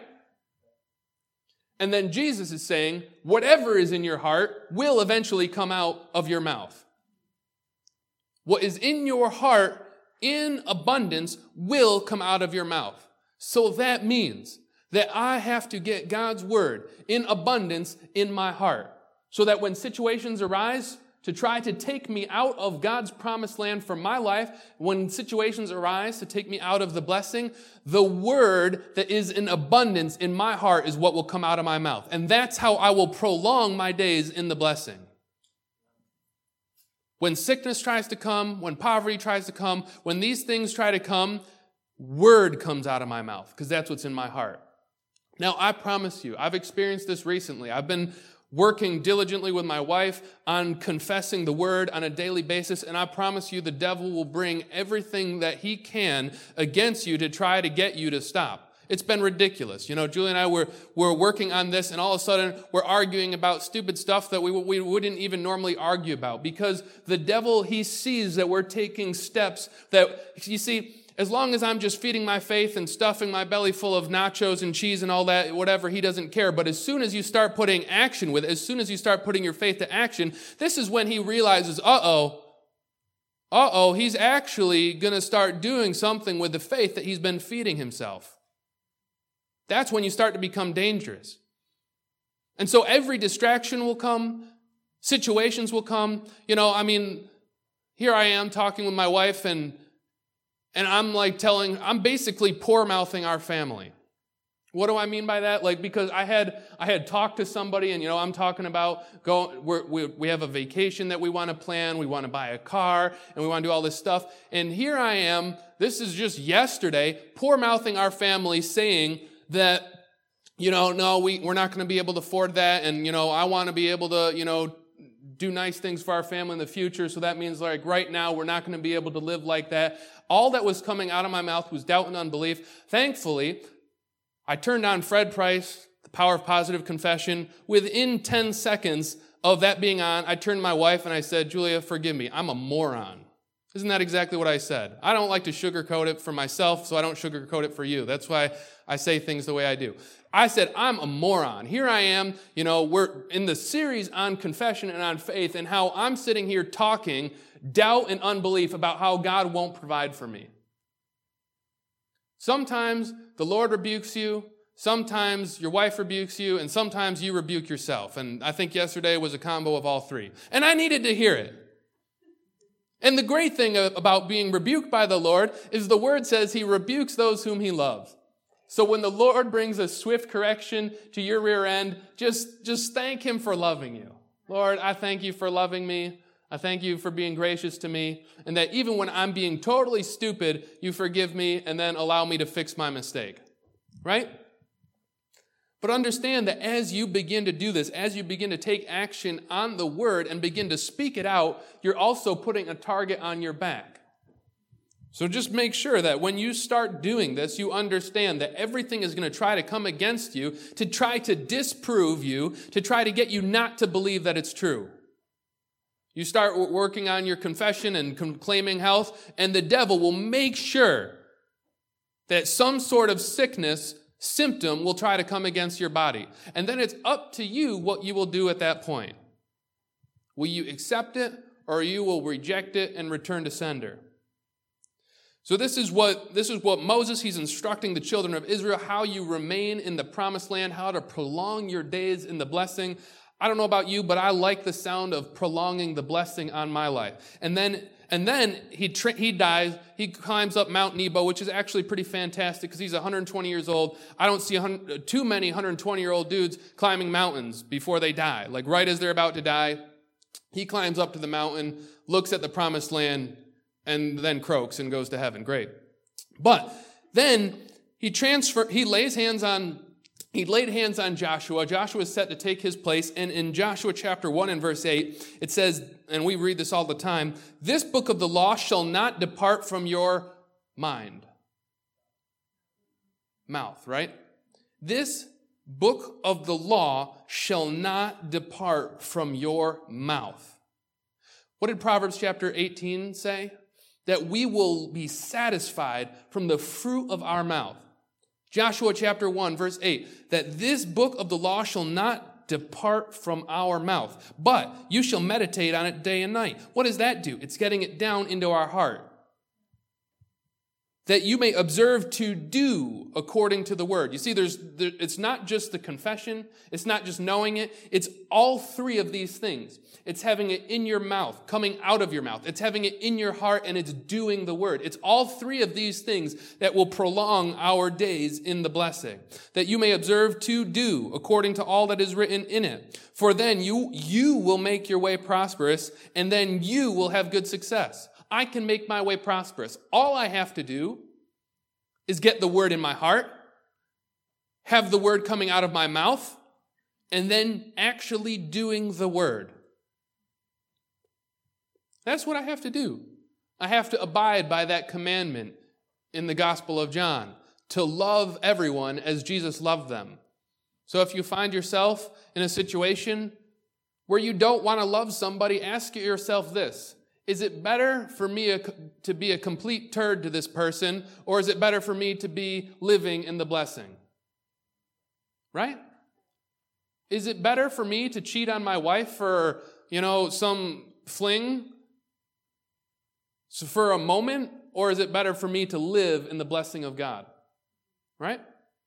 And then Jesus is saying, whatever is in your heart will eventually come out of your mouth. What is in your heart in abundance will come out of your mouth. So that means that I have to get God's word in abundance in my heart, so that when situations arise to try to take me out of God's promised land for my life, when situations arise to take me out of the blessing, the word that is in abundance in my heart is what will come out of my mouth. And that's how I will prolong my days in the blessing. When sickness tries to come, when poverty tries to come, when these things try to come, word comes out of my mouth, because that's what's in my heart. Now, I promise you, I've experienced this recently. I've been working diligently with my wife on confessing the word on a daily basis, and I promise you the devil will bring everything that he can against you to try to get you to stop. It's been ridiculous. You know, Julie and I were, were working on this, and all of a sudden we're arguing about stupid stuff that we, we wouldn't even normally argue about, because the devil, he sees that we're taking steps that, you see, as long as I'm just feeding my faith and stuffing my belly full of nachos and cheese and all that, whatever, he doesn't care. But as soon as you start putting action with it, as soon as you start putting your faith to action, this is when he realizes, uh-oh, uh-oh, he's actually going to start doing something with the faith that he's been feeding himself. That's when you start to become dangerous. And so every distraction will come, situations will come. You know, I mean, here I am talking with my wife, and And I'm like telling, I'm basically poor-mouthing our family. What do I mean by that? Like, because I had I had talked to somebody, and, you know, I'm talking about, go, we're, we we have a vacation that we want to plan, we want to buy a car, and we want to do all this stuff. And here I am, this is just yesterday, poor-mouthing our family, saying that, you know, no, we, we're not going to be able to afford that, and, you know, I want to be able to, you know, do nice things for our family in the future, so that means, like, right now we're not going to be able to live like that. All that was coming out of my mouth was doubt and unbelief. Thankfully, I turned on Fred Price, The Power of Positive Confession. Within ten seconds of that being on, I turned to my wife and I said, Julia, forgive me, I'm a moron. Isn't that exactly what I said? I don't like to sugarcoat it for myself, so I don't sugarcoat it for you. That's why I say things the way I do. I said, I'm a moron. Here I am, you know, we're in the series on confession and on faith, and how I'm sitting here talking doubt and unbelief about how God won't provide for me. Sometimes the Lord rebukes you, sometimes your wife rebukes you, and sometimes you rebuke yourself. And I think yesterday was a combo of all three. And I needed to hear it. And the great thing about being rebuked by the Lord is the word says he rebukes those whom he loves. So when the Lord brings a swift correction to your rear end, just, just thank him for loving you. Lord, I thank you for loving me. I thank you for being gracious to me. And that even when I'm being totally stupid, you forgive me and then allow me to fix my mistake. Right? But understand that as you begin to do this, as you begin to take action on the word and begin to speak it out, you're also putting a target on your back. So just make sure that when you start doing this, you understand that everything is going to try to come against you, to try to disprove you, to try to get you not to believe that it's true. You start working on your confession and claiming health, and the devil will make sure that some sort of sickness symptom will try to come against your body. And then it's up to you what you will do at that point. Will you accept it, or you will reject it and return to sender? So this is what this is what Moses, he's instructing the children of Israel, how you remain in the promised land, how to prolong your days in the blessing. I don't know about you, but I like the sound of prolonging the blessing on my life. And then And then he tra- he dies, he climbs up Mount Nebo, which is actually pretty fantastic because he's one hundred twenty years old. I don't see too many one hundred twenty-year-old dudes climbing mountains before they die. Like right as they're about to die, he climbs up to the mountain, looks at the promised land, and then croaks and goes to heaven. Great. But then he transfer he lays hands on He laid hands on Joshua. Joshua is set to take his place. And in Joshua chapter one and verse eight, it says, and we read this all the time, this book of the law shall not depart from your mind. Mouth, right? This book of the law shall not depart from your mouth. What did Proverbs chapter eighteen say? That we will be satisfied from the fruit of our mouth. Joshua chapter one, verse eight, that this book of the law shall not depart from our mouth, but you shall meditate on it day and night. What does that do? It's getting it down into our heart. That you may observe to do according to the word. You see, there's there, it's not just the confession. It's not just knowing it. It's all three of these things. It's having it in your mouth, coming out of your mouth. It's having it in your heart, and it's doing the word. It's all three of these things that will prolong our days in the blessing. That you may observe to do according to all that is written in it. For then you, you will make your way prosperous, and then you will have good success. I can make my way prosperous. All I have to do is get the word in my heart, have the word coming out of my mouth, and then actually doing the word. That's what I have to do. I have to abide by that commandment in the Gospel of John, to love everyone as Jesus loved them. So if you find yourself in a situation where you don't want to love somebody, ask yourself this. Is it better for me to be a complete turd to this person, or is it better for me to be living in the blessing? Right? Is it better for me to cheat on my wife for, you know, some fling for a moment, or is it better for me to live in the blessing of God? Right?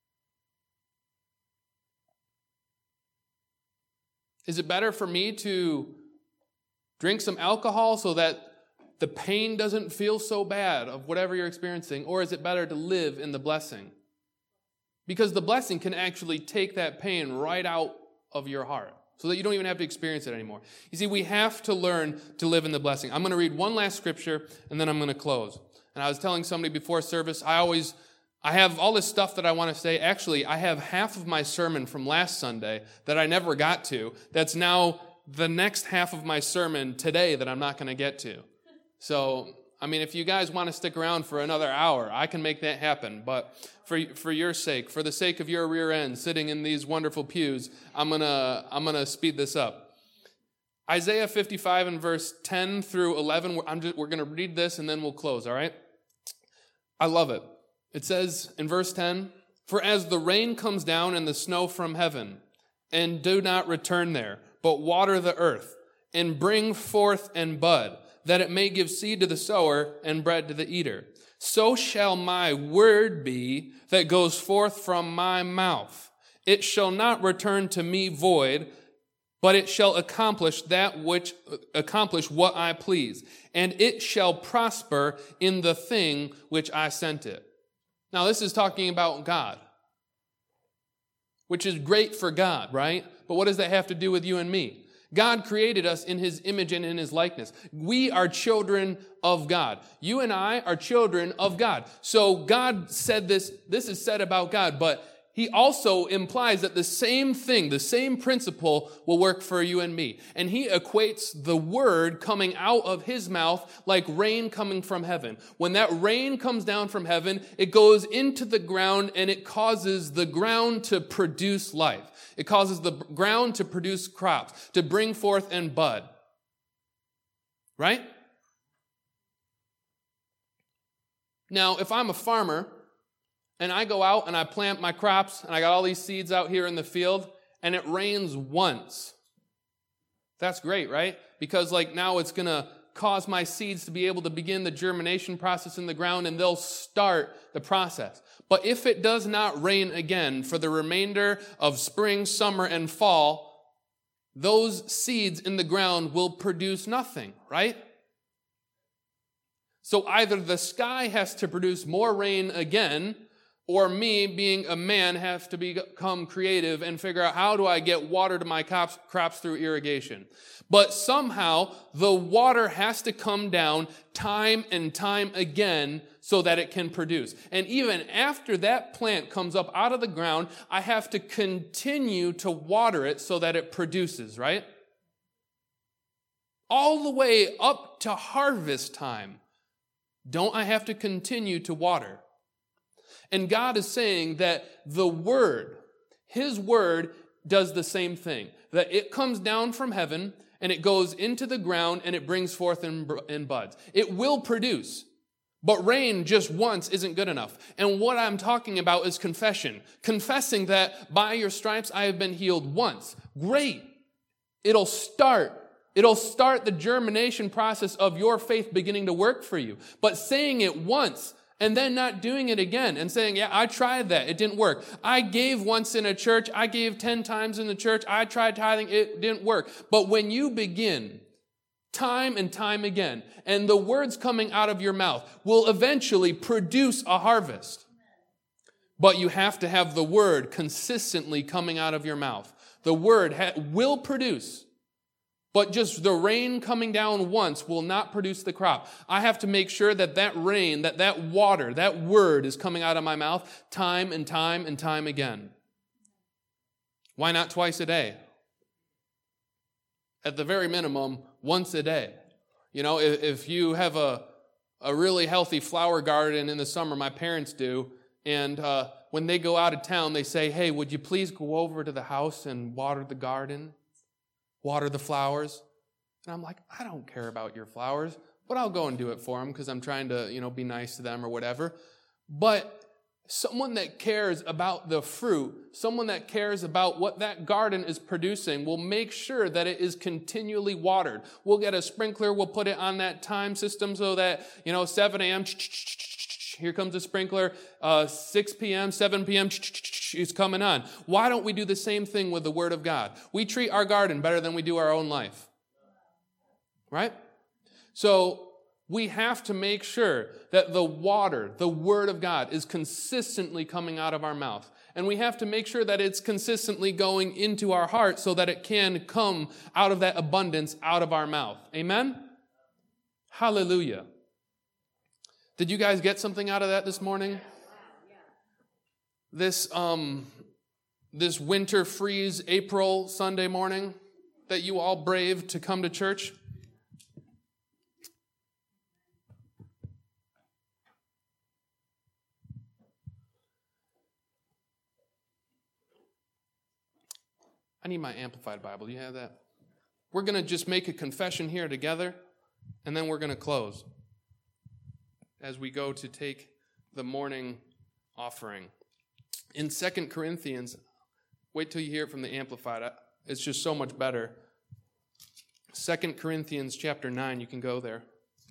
Is it better for me to drink some alcohol so that the pain doesn't feel so bad of whatever you're experiencing, or is it better to live in the blessing? Because the blessing can actually take that pain right out of your heart so that you don't even have to experience it anymore. You see, we have to learn to live in the blessing. I'm going to read one last scripture, and then I'm going to close. And I was telling somebody before service, I always, I have all this stuff that I want to say. Actually, I have half of my sermon from last Sunday that I never got to. That's now the next half of my sermon today that I'm not going to get to. So I mean, if you guys want to stick around for another hour, I can make that happen. But for for your sake, for the sake of your rear end sitting in these wonderful pews, I'm gonna I'm gonna speed this up. Isaiah fifty-five and verse ten through eleven. I'm just, we're gonna read this and then we'll close. All right. I love it. It says in verse ten, "For as the rain comes down and the snow from heaven, and do not return there, but water the earth, and bring forth and bud, that it may give seed to the sower and bread to the eater, so shall my word be that goes forth from my mouth. It shall not return to me void, but it shall accomplish that which accomplish what I please, and it shall prosper in the thing which I sent it." Now, this is talking about God, which is great for God, right? But what does that have to do with you and me? God created us in his image and in his likeness. We are children of God. You and I are children of God. So God said this, this is said about God, but he also implies that the same thing, the same principle will work for you and me. And he equates the word coming out of his mouth like rain coming from heaven. When that rain comes down from heaven, it goes into the ground and it causes the ground to produce life. It causes the ground to produce crops, to bring forth and bud. Right? Now, if I'm a farmer, and I go out and I plant my crops, and I got all these seeds out here in the field, and it rains once. That's great, right? Because like now it's going to cause my seeds to be able to begin the germination process in the ground, and they'll start the process. But if it does not rain again for the remainder of spring, summer, and fall, those seeds in the ground will produce nothing, right? So either the sky has to produce more rain again, or me, being a man, have to become creative and figure out how do I get water to my crops, crops through irrigation. But somehow the water has to come down time and time again so that it can produce. And even after that plant comes up out of the ground, I have to continue to water it so that it produces, right? All the way up to harvest time, don't I have to continue to water? And God is saying that the Word, His Word, does the same thing. That it comes down from heaven, and it goes into the ground, and it brings forth in buds. It will produce. But rain just once isn't good enough. And what I'm talking about is confession. Confessing that by your stripes I have been healed once. Great. It'll start. It'll start the germination process of your faith beginning to work for you. But saying it once, and then not doing it again and saying, yeah, I tried that. It didn't work. I gave once in a church. I gave ten times in the church. I tried tithing. It didn't work. But when you begin time and time again, and the words coming out of your mouth will eventually produce a harvest. But you have to have the word consistently coming out of your mouth. The word ha- will produce. But just the rain coming down once will not produce the crop. I have to make sure that that rain, that that water, that word is coming out of my mouth time and time and time again. Why not twice a day? At the very minimum, once a day. You know, if, if you have a, a really healthy flower garden in the summer, my parents do, and uh, when they go out of town, they say, hey, would you please go over to the house and water the garden? Water the flowers. And I'm like, I don't care about your flowers, but I'll go and do it for them because I'm trying to, you know, be nice to them or whatever. But someone that cares about the fruit, someone that cares about what that garden is producing will make sure that it is continually watered. We'll get a sprinkler, we'll put it on that time system so that, you know, seven a.m., here comes a sprinkler, uh, six p.m., seven p.m., it's coming on. Why don't we do the same thing with the Word of God? We treat our garden better than we do our own life. Right? So we have to make sure that the water, the Word of God, is consistently coming out of our mouth. And we have to make sure that it's consistently going into our heart so that it can come out of that abundance out of our mouth. Amen? Hallelujah. Did you guys get something out of that this morning? This um, this winter freeze April Sunday morning that you all braved to come to church? I need my Amplified Bible. Do you have that? We're going to just make a confession here together, and then we're going to close as we go to take the morning offering. In Second Corinthians, wait till you hear it from the Amplified. It's just so much better. Second Corinthians chapter nine, you can go there.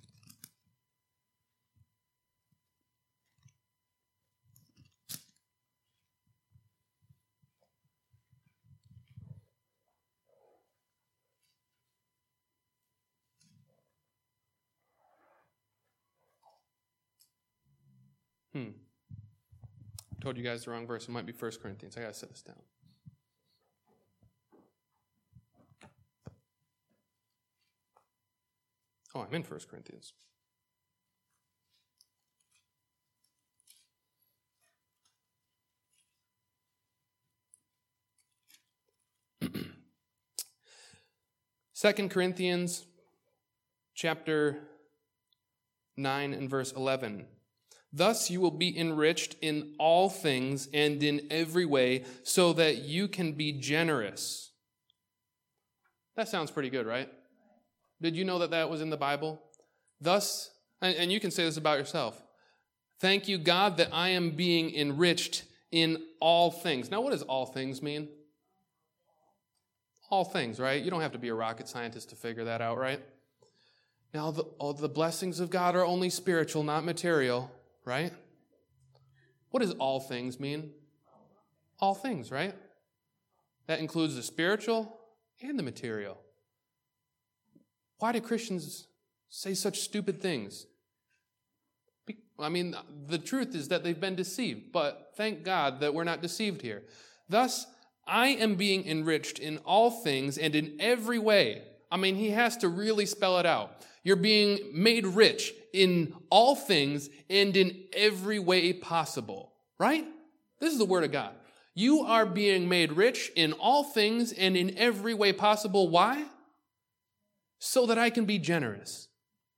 Hmm. I told you guys the wrong verse. It might be First Corinthians. I got to set this down. Oh, I'm in First Corinthians. Second Corinthians chapter nine and verse eleven. Thus you will be enriched in all things and in every way, so that you can be generous. That sounds pretty good, right? Did you know that that was in the Bible? Thus, and, and you can say this about yourself. Thank you, God, that I am being enriched in all things. Now, what does all things mean? All things, right? You don't have to be a rocket scientist to figure that out, right? Now, the, all the blessings of God are only spiritual, not material, right? What does all things mean? All things, right? That includes the spiritual and the material. Why do Christians say such stupid things? I mean, the truth is that they've been deceived, but thank God that we're not deceived here. Thus, I am being enriched in all things and in every way. I mean, he has to really spell it out. You're being made rich in all things and in every way possible, right? This is the word of God. You are being made rich in all things and in every way possible. Why? So that I can be generous.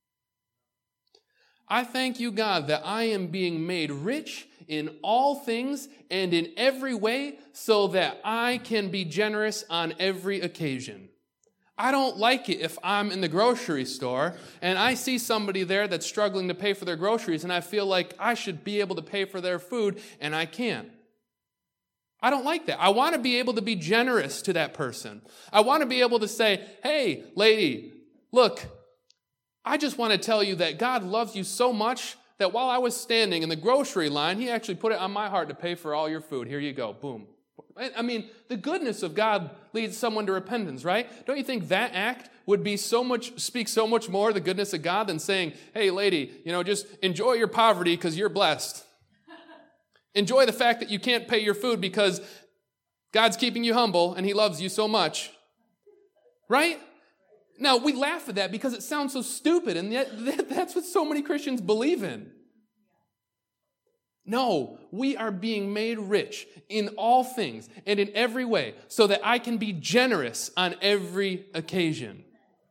I thank you, God, that I am being made rich in all things and in every way so that I can be generous on every occasion. I don't like it if I'm in the grocery store and I see somebody there that's struggling to pay for their groceries and I feel like I should be able to pay for their food and I can't. I don't like that. I want to be able to be generous to that person. I want to be able to say, hey, lady, look, I just want to tell you that God loves you so much that while I was standing in the grocery line, he actually put it on my heart to pay for all your food. Here you go. Boom. I mean, the goodness of God leads someone to repentance, right? Don't you think that act would be so much, speak so much more of the goodness of God than saying, hey, lady, you know, just enjoy your poverty because you're blessed. Enjoy the fact that you can't pay your food because God's keeping you humble and he loves you so much. Right? Now, we laugh at that because it sounds so stupid, and yet that's what so many Christians believe in. No, we are being made rich in all things and in every way so that I can be generous on every occasion.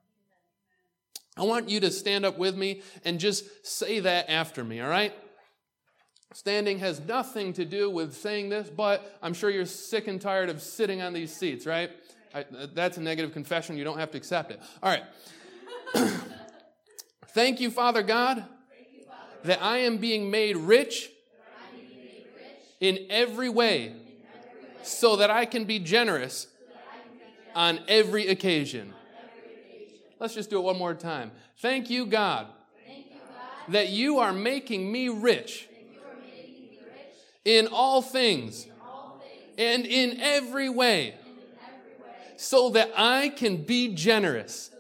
I want you to stand up with me and just say that after me, all right? Standing has nothing to do with saying this, but I'm sure you're sick and tired of sitting on these seats, right? I, that's a negative confession. You don't have to accept it. All right. Thank you, Father God, that I am being made rich in every way so that I can be generous on every occasion. Let's just do it one more time. Thank you, God, that you are making me rich in all things and in every way so that I can be generous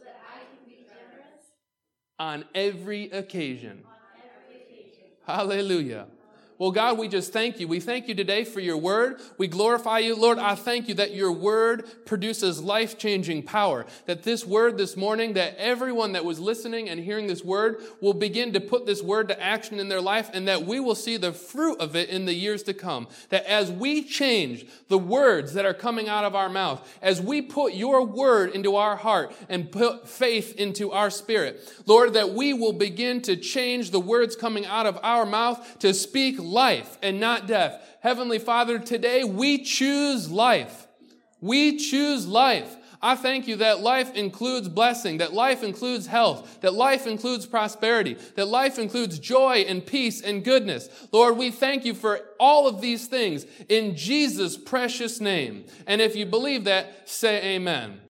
on every occasion. Hallelujah. Well, God, we just thank you. We thank you today for your word. We glorify you. Lord, I thank you that your word produces life-changing power. That this word this morning, that everyone that was listening and hearing this word will begin to put this word to action in their life, and that we will see the fruit of it in the years to come. That as we change the words that are coming out of our mouth, as we put your word into our heart and put faith into our spirit, Lord, that we will begin to change the words coming out of our mouth to speak life and not death. Heavenly Father, today we choose life. We choose life. I thank you that life includes blessing, that life includes health, that life includes prosperity, that life includes joy and peace and goodness. Lord, we thank you for all of these things in Jesus' precious name. And if you believe that, say amen.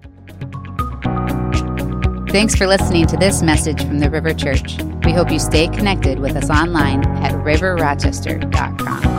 Thanks for listening to this message from the River Church. We hope you stay connected with us online at river rochester dot com.